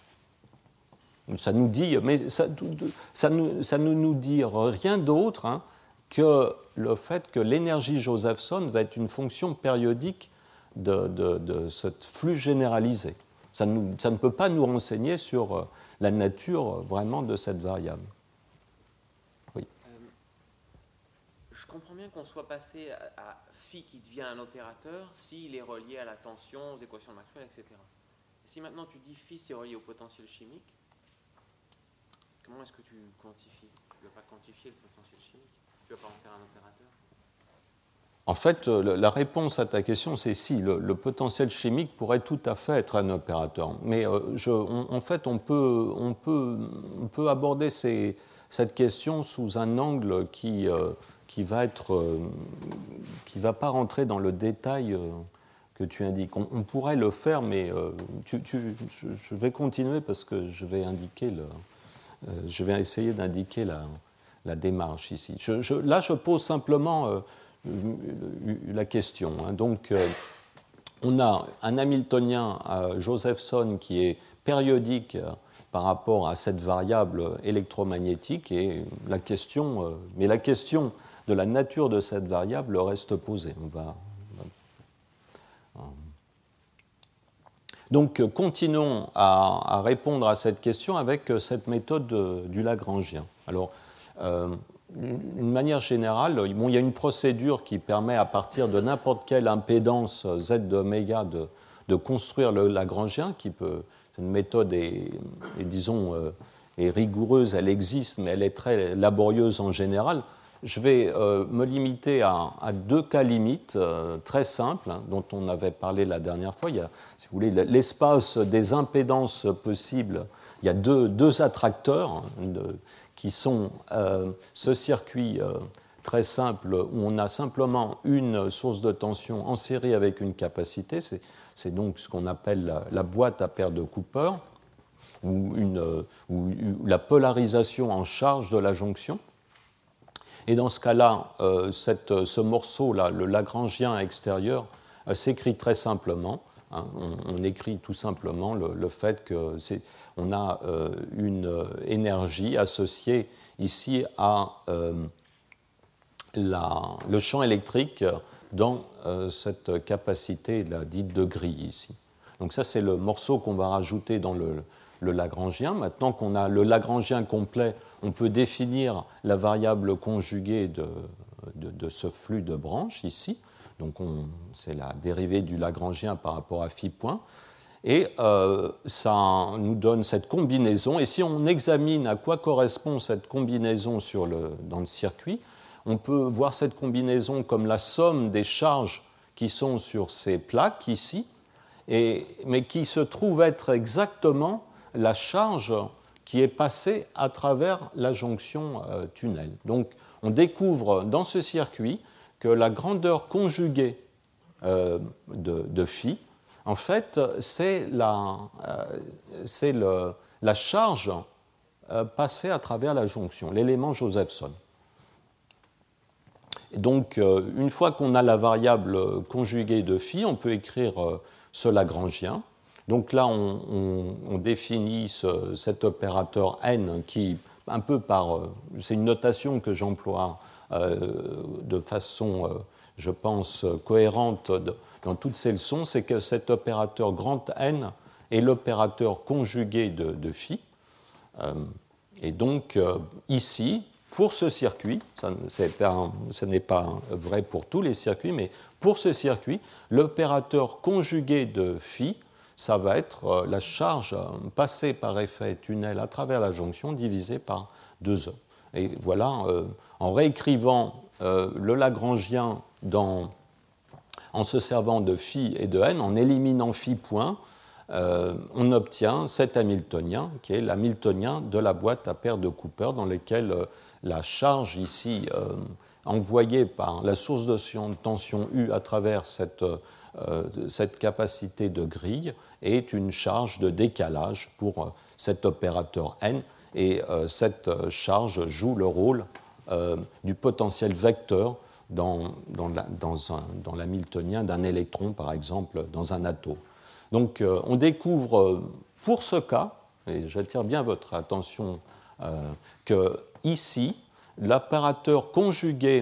Ça nous dit, mais ça ne nous dit rien d'autre, hein, que le fait que l'énergie Josephson va être une fonction périodique de ce flux généralisé. Ça ne peut pas nous renseigner sur la nature vraiment de cette variable. Oui. Je comprends bien qu'on soit passé à phi qui devient un opérateur s'il est relié à la tension, aux équations de Maxwell, etc. Si maintenant tu dis phi c'est relié au potentiel chimique, comment est-ce que tu quantifies? Tu ne vas pas quantifier le potentiel chimique, tu ne vas pas en faire un opérateur. En fait, la réponse à ta question, c'est si, le potentiel chimique pourrait tout à fait être un opérateur. Mais en fait, on peut aborder cette question sous un angle qui qui va pas rentrer dans le détail que tu indiques. On pourrait le faire, mais je vais continuer parce que je vais essayer d'indiquer la démarche ici. Là, je pose simplement la question. Hein. Donc, on a un Hamiltonien, Josephson, qui est périodique par rapport à cette variable électromagnétique, et la question de la nature de cette variable reste posée. Donc, continuons à répondre à cette question avec cette méthode du Lagrangien. Alors, d'une manière générale, il y a une procédure qui permet, à partir de n'importe quelle impédance Z de oméga, de construire le Lagrangien. Cette méthode est rigoureuse, elle existe, mais elle est très laborieuse en général. Je vais me limiter à deux cas limites très simples, hein, dont on avait parlé la dernière fois. Il y a, si vous voulez, l'espace des impédances possibles. Il y a deux attracteurs qui sont ce circuit très simple où on a simplement une source de tension en série avec une capacité. C'est donc ce qu'on appelle la boîte à paire de Cooper, ou la polarisation en charge de la jonction. Et dans ce cas-là, ce morceau-là, le Lagrangien extérieur, s'écrit très simplement. Hein, on écrit tout simplement le fait qu'on a une énergie associée ici à le champ électrique dans cette capacité dite de grille ici. Donc ça, c'est le morceau qu'on va rajouter dans le Lagrangien. Maintenant qu'on a le Lagrangien complet, on peut définir la variable conjuguée de ce flux de branches ici. Donc c'est la dérivée du Lagrangien par rapport à phi point. Et ça nous donne cette combinaison. Et si on examine à quoi correspond cette combinaison dans le circuit, on peut voir cette combinaison comme la somme des charges qui sont sur ces plaques ici, mais qui se trouve être exactement la charge qui est passée à travers la jonction tunnel. Donc on découvre dans ce circuit que la grandeur conjuguée de phi, en fait, c'est la charge passée à travers la jonction, l'élément Josephson. Et donc, une fois qu'on a la variable conjuguée de phi, on peut écrire ce Lagrangien. Donc là, on définit cet opérateur n qui, un peu c'est une notation que j'emploie de façon, je pense, cohérente dans toutes ces leçons, c'est que cet opérateur grand N est l'opérateur conjugué de phi. Et donc, ici, pour ce circuit, ce n'est pas vrai pour tous les circuits, mais pour ce circuit, l'opérateur conjugué de phi, ça va être la charge passée par effet tunnel à travers la jonction divisée par 2E. Et voilà, en réécrivant le Lagrangien en se servant de phi et de n, en éliminant phi point, on obtient cet Hamiltonien, qui est l'Hamiltonien de la boîte à paire de Cooper, dans lequel la charge ici envoyée par la source de tension U à travers cette capacité de grille est une charge de décalage pour cet opérateur n, et cette charge joue le rôle du potentiel vecteur dans l'hamiltonien d'un électron, par exemple, dans un atome. Donc on découvre pour ce cas, et j'attire bien votre attention, que ici, l'opérateur conjugué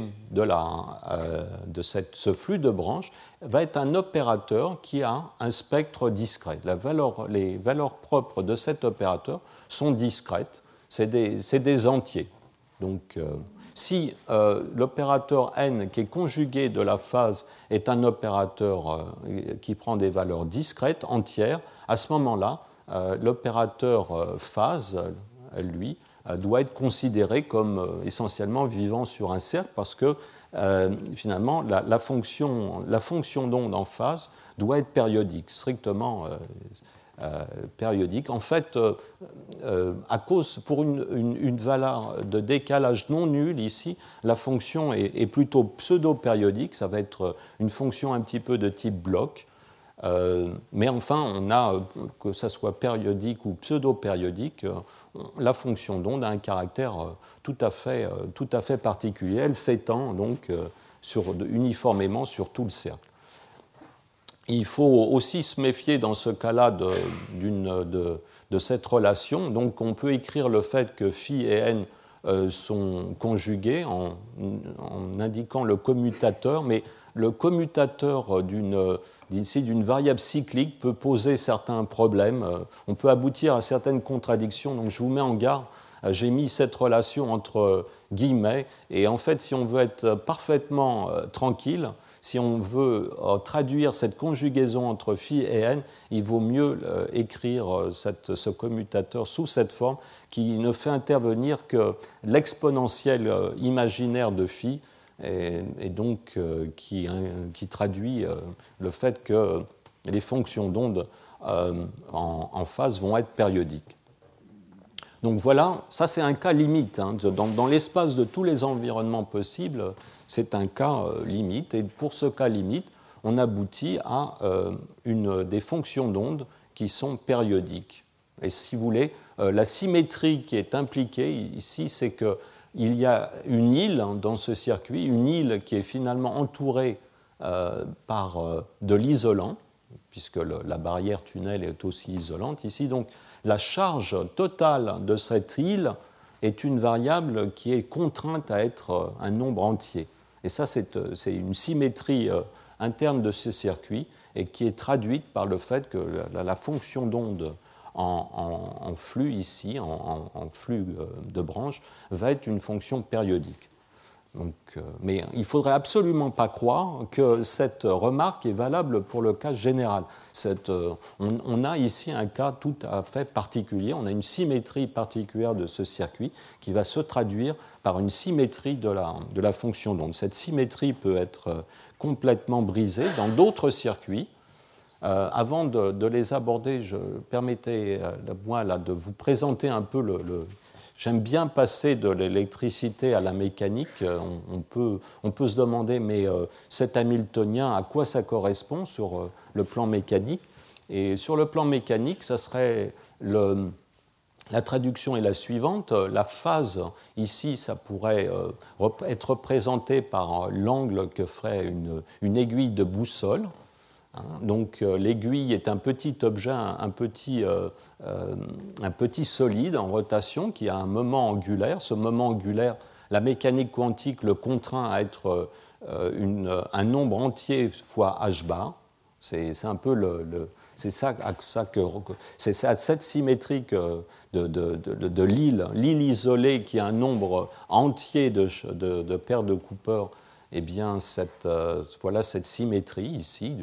de ce flux de branches va être un opérateur qui a un spectre discret. Les valeurs propres de cet opérateur sont discrètes, c'est des entiers. Donc si l'opérateur n qui est conjugué de la phase est un opérateur qui prend des valeurs discrètes, entières, à ce moment-là, l'opérateur phase, lui, doit être considéré comme essentiellement vivant sur un cercle, parce que finalement la fonction d'onde en phase doit être périodique, strictement périodique. En fait, pour une valeur de décalage non nulle ici, la fonction est plutôt pseudo-périodique, ça va être une fonction un petit peu de type bloc, mais enfin on a, que ça soit périodique ou pseudo-périodique, la fonction d'onde a un caractère tout à fait particulier, elle s'étend donc uniformément sur tout le cercle. Il faut aussi se méfier dans ce cas-là de cette relation. Donc on peut écrire le fait que phi et n sont conjugués en indiquant le commutateur, mais le commutateur d'une variable cyclique peut poser certains problèmes. On peut aboutir à certaines contradictions, donc je vous mets en garde. J'ai mis cette relation entre guillemets, et en fait, si on veut être parfaitement tranquille, si on veut traduire cette conjugaison entre phi et n, il vaut mieux écrire ce commutateur sous cette forme qui ne fait intervenir que l'exponentielle imaginaire de phi, et donc qui traduit le fait que les fonctions d'onde en phase vont être périodiques. Donc voilà, ça c'est un cas limite. Dans l'espace de tous les environnements possibles, c'est un cas limite, et pour ce cas limite, on aboutit à des fonctions d'onde qui sont périodiques. Et si vous voulez, la symétrie qui est impliquée ici, c'est qu'il y a une île dans ce circuit, une île qui est finalement entourée par de l'isolant, puisque la barrière tunnel est aussi isolante ici. Donc la charge totale de cette île est une variable qui est contrainte à être un nombre entier. Et ça, c'est une symétrie interne de ce circuit et qui est traduite par le fait que la fonction d'onde en flux ici, en flux de branches, va être une fonction périodique. Donc, mais il ne faudrait absolument pas croire que cette remarque est valable pour le cas général. On a ici un cas tout à fait particulier, on a une symétrie particulière de ce circuit qui va se traduire par une symétrie de la fonction d'onde. Cette symétrie peut être complètement brisée dans d'autres circuits. Avant de les aborder, permettez-moi de vous présenter un peu J'aime bien passer de l'électricité à la mécanique. On peut se demander, mais cet Hamiltonien, à quoi ça correspond sur le plan mécanique? Et sur le plan mécanique, ça serait la traduction est la suivante. La phase, ici, ça pourrait être représenté par l'angle que ferait une aiguille de boussole. Donc l'aiguille est un petit objet, un petit solide en rotation qui a un moment angulaire. Ce moment angulaire, la mécanique quantique le contraint à être un nombre entier fois h bar. C'est un peu c'est cette symétrie de l'île isolée qui a un nombre entier de paires de Cooper. Eh bien, voilà cette symétrie ici,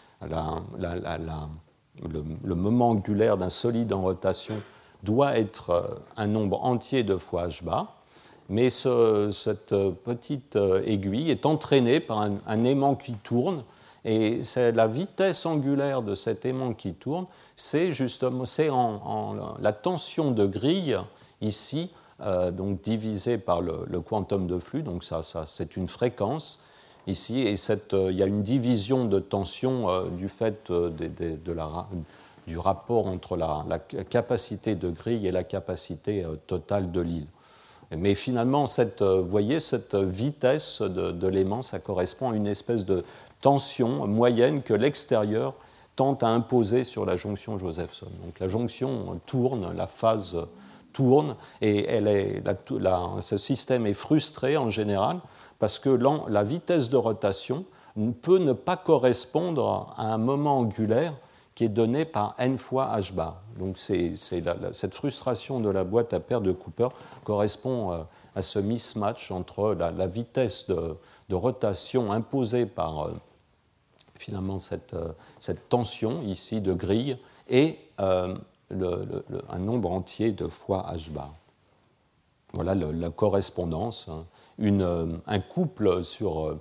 le moment angulaire d'un solide en rotation doit être un nombre entier de fois h bar, mais cette petite aiguille est entraînée par un aimant qui tourne, et c'est la vitesse angulaire de cet aimant qui tourne, c'est la tension de grille ici, donc divisée par le quantum de flux, donc ça c'est une fréquence ici, et il y a une division de tension du fait du rapport entre la capacité de grille et la capacité totale de l'île. Mais finalement, vous voyez, cette vitesse de l'aimant, ça correspond à une espèce de tension moyenne que l'extérieur tente à imposer sur la jonction Josephson. Donc la jonction tourne, la phase tourne, et ce système est frustré en général parce que la vitesse de rotation peut ne pas correspondre à un moment angulaire qui est donné par n fois h bar. Donc cette frustration de la boîte à paires de Cooper correspond à ce mismatch entre la vitesse de rotation imposée par finalement cette tension ici de grille et un nombre entier de fois h bar. Voilà la correspondance. Un couple sur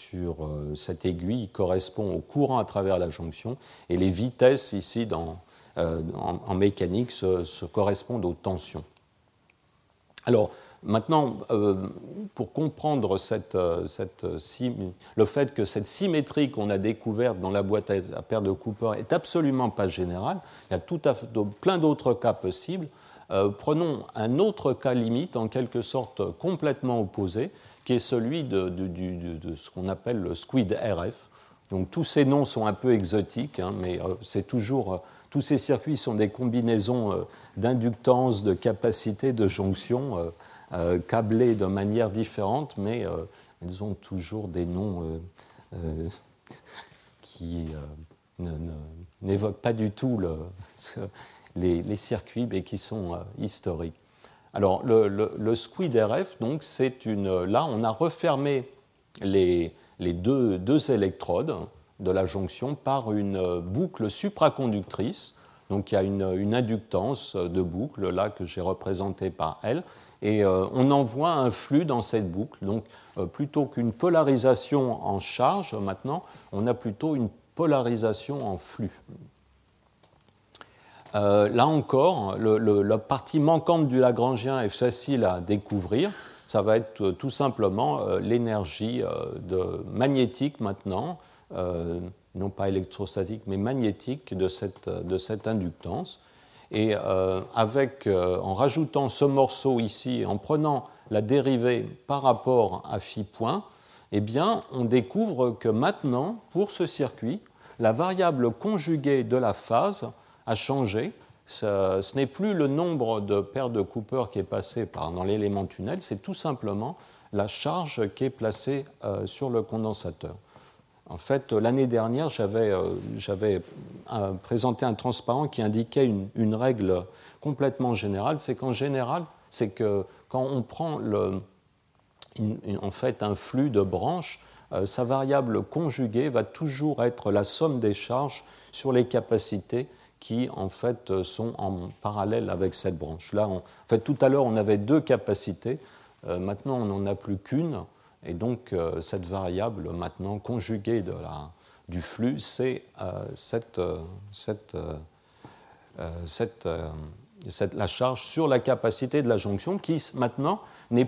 cette aiguille correspond au courant à travers la jonction, et les vitesses ici en mécanique se correspondent aux tensions. Alors, maintenant, pour comprendre le fait que cette symétrie qu'on a découverte dans la boîte à paires de Cooper est absolument pas générale, il y a plein d'autres cas possibles. Prenons un autre cas limite, en quelque sorte complètement opposé, qui est celui de ce qu'on appelle le squid RF. Donc tous ces noms sont un peu exotiques, hein, mais c'est toujours... tous ces circuits sont des combinaisons d'inductance, de capacité, de jonction, câblés de manière différente, mais ils ont toujours des noms qui n'évoquent pas du tout les circuits, mais qui sont historiques. Alors, le squid RF, donc, là, on a refermé les deux électrodes de la jonction par une boucle supraconductrice. Donc, il y a une inductance de boucle, là, que j'ai représentée par L. Et on envoie un flux dans cette boucle. Donc, plutôt qu'une polarisation en charge, maintenant, on a plutôt une polarisation en flux. Là encore, la partie manquante du Lagrangien est facile à découvrir. Ça va être tout simplement l'énergie magnétique maintenant, non pas électrostatique, mais magnétique de cette inductance. Et en rajoutant ce morceau ici, en prenant la dérivée par rapport à phi point, eh bien, on découvre que maintenant, pour ce circuit, la variable conjuguée de la phase a changé. Ce n'est plus le nombre de paires de Cooper qui est passé dans l'élément tunnel, c'est tout simplement la charge qui est placée sur le condensateur. En fait, l'année dernière, j'avais présenté un transparent qui indiquait une règle complètement générale. C'est qu'en général, c'est que quand on prend en fait un flux de branches, sa variable conjuguée va toujours être la somme des charges sur les capacités qui en fait sont en parallèle avec cette branche. Là, en fait, tout à l'heure, on avait deux capacités. Maintenant, on n'en a plus qu'une. Et donc, cette variable, maintenant, conjuguée du flux, c'est la charge sur la capacité de la jonction qui, maintenant,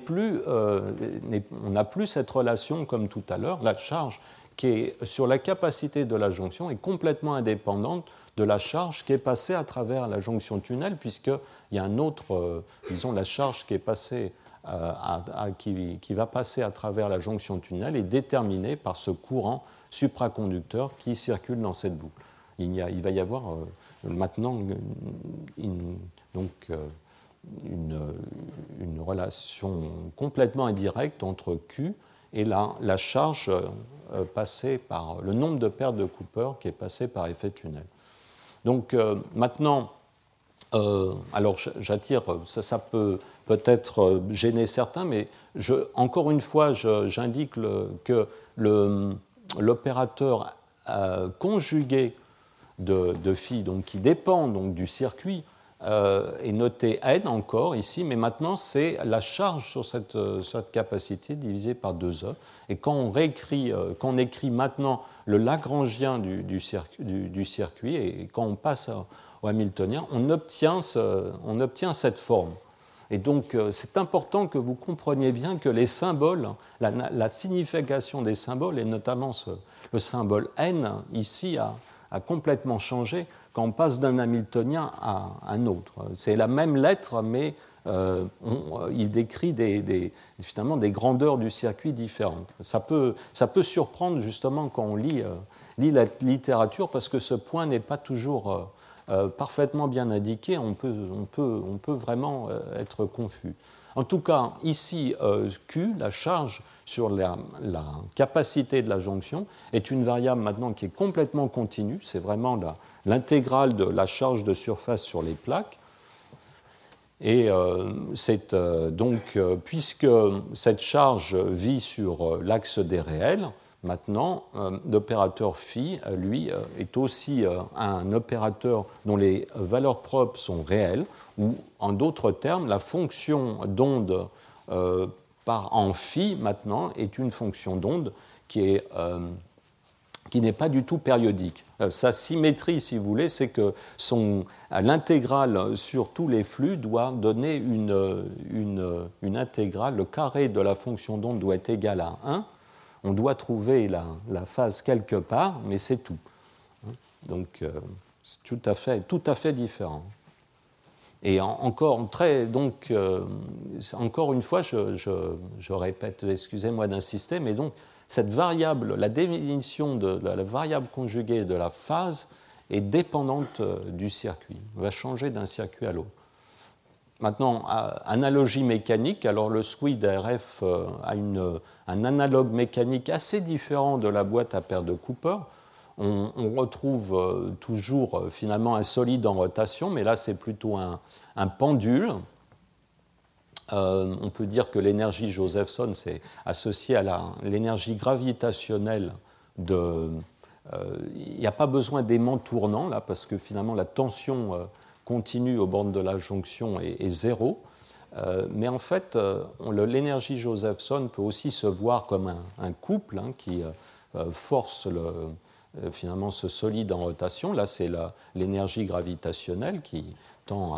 on n'a plus cette relation comme tout à l'heure. La charge qui est sur la capacité de la jonction est complètement indépendante de la charge qui est passée à travers la jonction tunnel, puisqu'il y a un autre, disons, la charge qui est passée qui va passer à travers la jonction tunnel est déterminée par ce courant supraconducteur qui circule dans cette boucle. Il va y avoir maintenant une relation complètement indirecte entre Q et la charge passée par le nombre de paires de Cooper qui est passé par effet tunnel. Donc maintenant, alors j'attire, ça peut peut-être gêner certains, mais encore une fois, j'indique que l'opérateur conjugué de phi, donc qui dépend donc du circuit, est noté n encore ici, mais maintenant c'est la charge sur cette capacité divisée par 2e. Et quand on écrit maintenant le Lagrangien du circuit, et quand on passe au Hamiltonien, on obtient cette forme. Et donc, c'est important que vous compreniez bien que les symboles, la signification des symboles, et notamment le symbole n, ici, a complètement changé quand on passe d'un Hamiltonien à un autre. C'est la même lettre, mais il décrit finalement des grandeurs du circuit différentes. Ça peut surprendre, justement, quand on lit la littérature, parce que ce point n'est pas toujours parfaitement bien indiqué, on peut vraiment être confus. En tout cas, ici, Q, la charge sur la capacité de la jonction, est une variable maintenant qui est complètement continue, c'est vraiment l'intégrale de la charge de surface sur les plaques. Et c'est donc, puisque cette charge vit sur l'axe des réels, maintenant, l'opérateur phi, lui, est aussi un opérateur dont les valeurs propres sont réelles, ou en d'autres termes, la fonction d'onde en phi, maintenant, est une fonction d'onde qui est qui n'est pas du tout périodique. Sa symétrie, si vous voulez, c'est que l'intégrale sur tous les flux doit donner une intégrale. Le carré de la fonction d'onde doit être égal à 1. On doit trouver la phase quelque part, mais c'est tout. Donc, c'est tout à fait différent. Et encore une fois, je répète, excusez-moi d'insister, mais donc, cette variable, la définition de la variable conjuguée de la phase est dépendante du circuit, va changer d'un circuit à l'autre. Maintenant, analogie mécanique, alors le SQUID RF a un analogue mécanique assez différent de la boîte à paires de Cooper. On retrouve toujours finalement un solide en rotation, mais là c'est plutôt un pendule. On peut dire que l'énergie Josephson c'est associé à l'énergie gravitationnelle il n'y a pas besoin d'aimant tournant là parce que finalement la tension continue aux bornes de la jonction est zéro. Mais en fait, l'énergie Josephson peut aussi se voir comme un couple qui force finalement ce solide en rotation. Là, c'est l'énergie gravitationnelle qui tend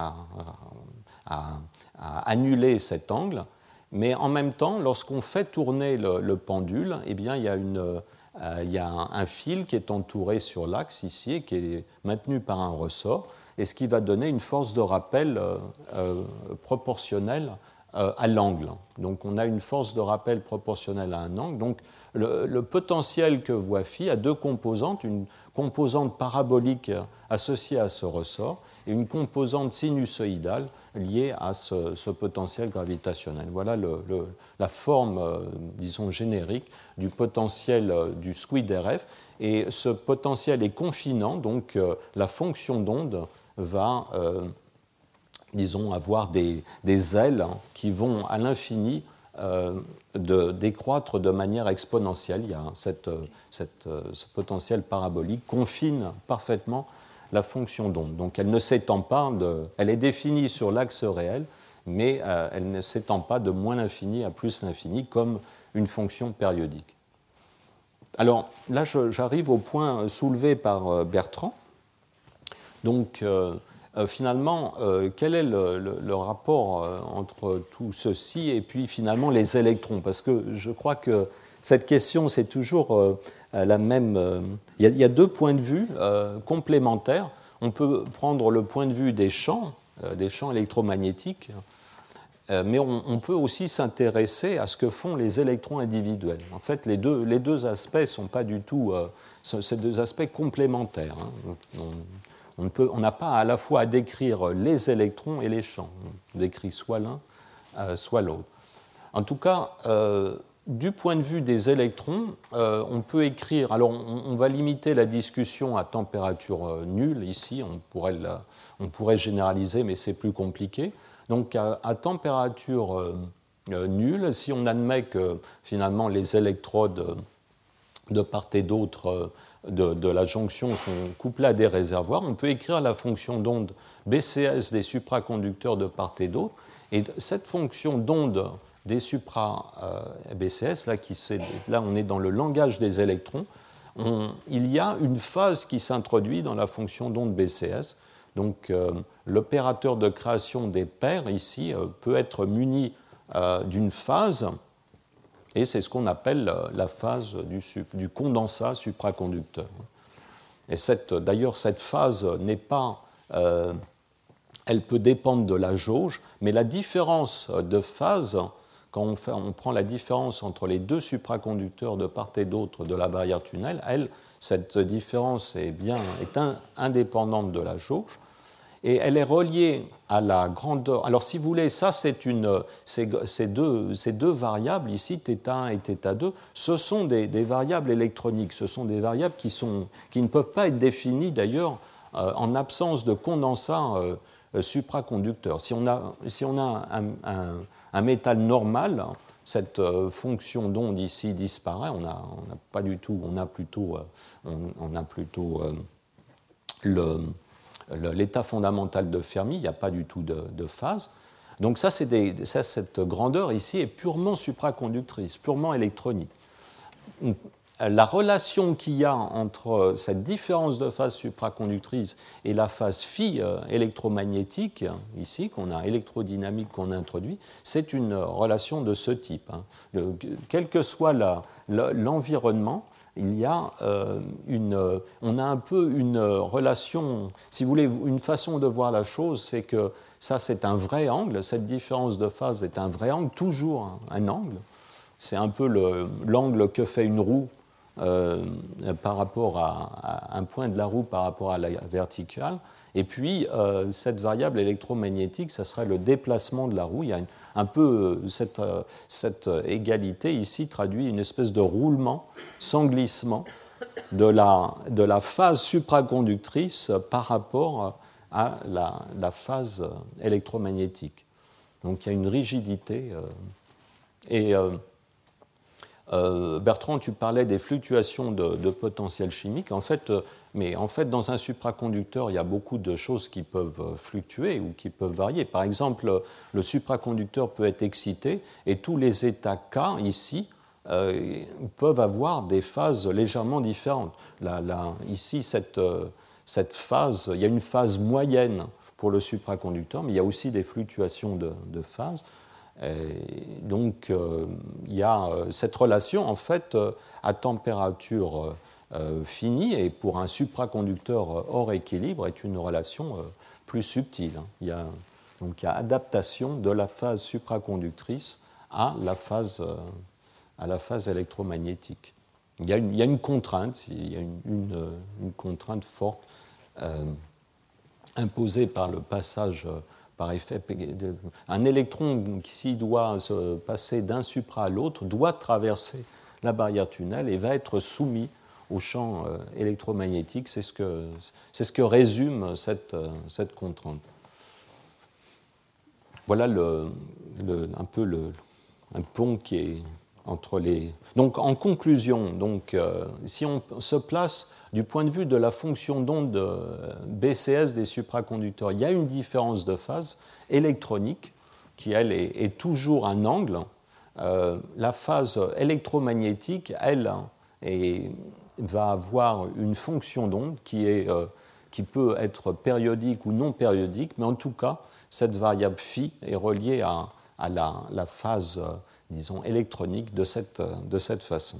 à annuler cet angle. Mais en même temps, lorsqu'on fait tourner le pendule, eh bien, il y a un fil qui est entouré sur l'axe ici et qui est maintenu par un ressort, et ce qui va donner une force de rappel proportionnelle à l'angle. Donc on a une force de rappel proportionnelle à un angle. Donc le potentiel que voit Phi a deux composantes, une composante parabolique associée à ce ressort et une composante sinusoïdale liée à ce potentiel gravitationnel. Voilà la forme, disons, générique du potentiel du SQUID RF. Et ce potentiel est confinant, donc la fonction d'onde va, disons, avoir des ailes qui vont à l'infini décroître de manière exponentielle. Il y a ce potentiel parabolique confine parfaitement la fonction d'onde. Donc elle ne s'étend pas, elle est définie sur l'axe réel, mais elle ne s'étend pas de moins l'infini à plus l'infini comme une fonction périodique. Alors là, j'arrive au point soulevé par Bertrand. Donc finalement, quel est le rapport entre tout ceci et puis finalement les électrons? Parce que je crois que cette question, c'est toujours la même. Il y a deux points de vue complémentaires. On peut prendre le point de vue des champs électromagnétiques, mais on peut aussi s'intéresser à ce que font les électrons individuels. En fait, les deux aspects ne sont pas du tout. C'est deux aspects complémentaires. On n'a pas à la fois à décrire les électrons et les champs. On décrit soit l'un, soit l'autre. En tout cas, du point de vue des électrons, on peut écrire. Alors, on va limiter la discussion à température nulle. Ici, on pourrait généraliser, mais c'est plus compliqué. Donc, à température nulle, si on admet que finalement les électrodes de part et d'autre de la jonction sont couplées à des réservoirs, on peut écrire la fonction d'onde BCS des supraconducteurs de part et d'autre. Et cette fonction d'onde des supra-BCS, là on est dans le langage des électrons, il y a une phase qui s'introduit dans la fonction d'onde BCS. Donc l'opérateur de création des paires ici peut être muni d'une phase, et c'est ce qu'on appelle la phase du condensat supraconducteur. Et d'ailleurs, cette phase n'est pas... elle peut dépendre de la jauge, mais la différence de phase, quand on prend la différence entre les deux supraconducteurs de part et d'autre de la barrière tunnel, cette différence est indépendante de la jauge, et elle est reliée à la grandeur. Alors, si vous voulez, ça, ces deux variables, ici, θ1 et θ2, ce sont des variables électroniques. Ce sont des variables qui ne peuvent pas être définies, d'ailleurs, en absence de condensat supraconducteur. Si on a un métal normal, cette fonction d'onde ici disparaît. On a plutôt l'état fondamental de Fermi, il n'y a pas du tout de phase. Donc cette grandeur ici est purement supraconductrice, purement électronique. la relation qu'il y a entre cette différence de phase supraconductrice et la phase phi électromagnétique, ici, qu'on a électrodynamique qu'on a introduit, c'est une relation de ce type. Quel que soit l'environnement, il y a on a un peu une relation, si vous voulez, une façon de voir la chose, c'est que ça c'est un vrai angle, cette différence de phase est un vrai angle, toujours un angle. C'est un peu l'angle que fait une roue par rapport à un point de la roue par rapport à la verticale. Et puis, cette variable électromagnétique, ça serait le déplacement de la roue. Il y a un peu cette égalité ici traduit une espèce de roulement sans glissement de la phase supraconductrice par rapport à la phase électromagnétique. Donc, il y a une rigidité. Bertrand, tu parlais des fluctuations de potentiel chimique. Mais en fait, dans un supraconducteur, il y a beaucoup de choses qui peuvent fluctuer ou qui peuvent varier. Par exemple, le supraconducteur peut être excité et tous les états K ici peuvent avoir des phases légèrement différentes. Ici, cette phase, il y a une phase moyenne pour le supraconducteur, mais il y a aussi des fluctuations de phase. Donc, il y a cette relation, en fait, à température finie, et pour un supraconducteur hors équilibre, est une relation plus subtile. Il y a adaptation de la phase supraconductrice à la phase électromagnétique. Il y a une contrainte, il y a une contrainte forte imposée par le passage par effet. Un électron qui, s'il doit se passer d'un supra à l'autre, doit traverser la barrière tunnel et va être soumis au champ électromagnétique. C'est ce que résume cette contrainte. Voilà un pont qui est entre les... Donc, en conclusion, si on se place du point de vue de la fonction d'onde BCS des supraconducteurs, il y a une différence de phase électronique qui, elle, est toujours un angle. La phase électromagnétique, elle, va avoir une fonction d'onde qui peut être périodique ou non périodique, mais en tout cas, cette variable phi est reliée à la phase, disons, électronique de cette façon.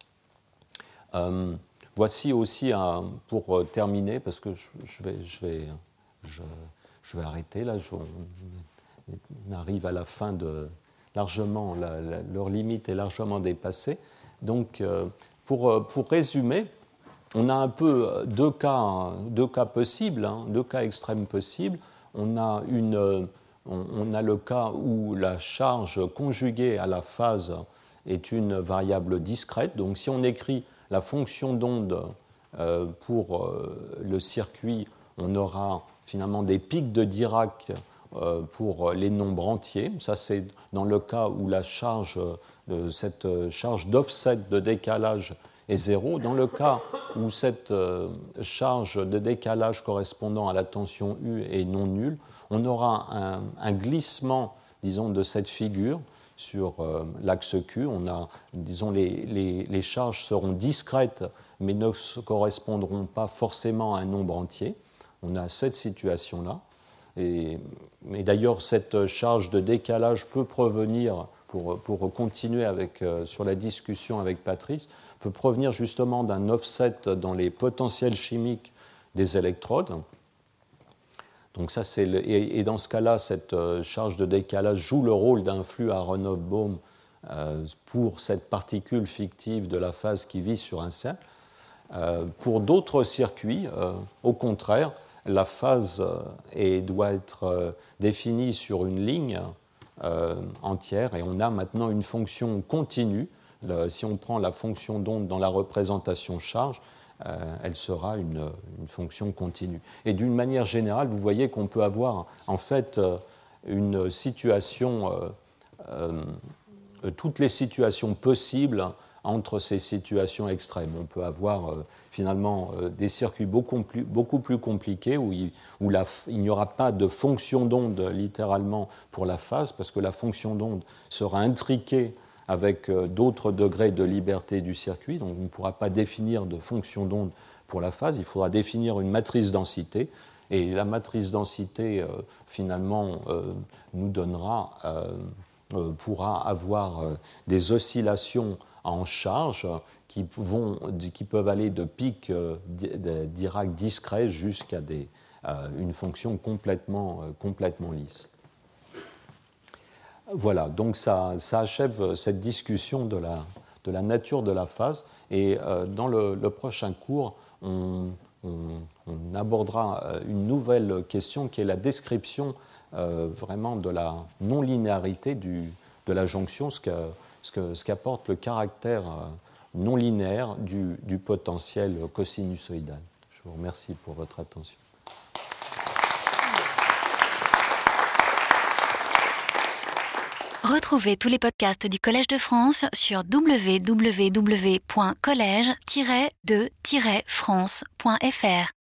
Voici aussi, pour terminer, parce que je vais arrêter là, on arrive à la fin largement, leur limite est largement dépassée. Donc, pour résumer, on a un peu deux cas possibles, deux cas extrêmes possibles. On a le cas où la charge conjuguée à la phase est une variable discrète. Donc, si on écrit la fonction d'onde pour le circuit, on aura finalement des pics de Dirac pour les nombres entiers. Ça, c'est dans le cas où cette charge d'offset de décalage est zéro. Dans le cas où cette charge de décalage correspondant à la tension U est non nulle, on aura un glissement, disons, de cette figure sur l'axe Q. Disons, les charges seront discrètes, mais ne correspondront pas forcément à un nombre entier. On a cette situation-là. Mais d'ailleurs, cette charge de décalage peut provenir, pour continuer sur la discussion avec Patrice, peut provenir justement d'un offset dans les potentiels chimiques des électrodes. Donc ça, et dans ce cas-là, cette charge de décalage joue le rôle d'un flux Aharonov-Bohm pour cette particule fictive de la phase qui vit sur un cercle. Pour d'autres circuits, au contraire, la phase doit être définie sur une ligne entière, et on a maintenant une fonction continue. Si on prend la fonction d'onde dans la représentation charge, elle sera une fonction continue. Et d'une manière générale, vous voyez qu'on peut avoir en fait une situation, toutes les situations possibles entre ces situations extrêmes. On peut avoir finalement des circuits beaucoup plus compliqués où il n'y aura pas de fonction d'onde littéralement pour la phase, parce que la fonction d'onde sera intriquée avec d'autres degrés de liberté du circuit. Donc on ne pourra pas définir de fonction d'onde pour la phase, il faudra définir une matrice densité. Et la matrice densité, finalement, nous donnera, pourra avoir des oscillations en charge qui peuvent aller de pics Dirac discrets jusqu'à une fonction complètement lisse. Voilà, donc ça achève cette discussion de la nature de la phase. Et dans le prochain cours, on abordera une nouvelle question qui est la description vraiment de la non-linéarité de la jonction, ce qu'apporte le caractère non linéaire du potentiel cosinusoïdal. Je vous remercie pour votre attention. Retrouvez tous les podcasts du Collège de France sur www.collège-de-france.fr.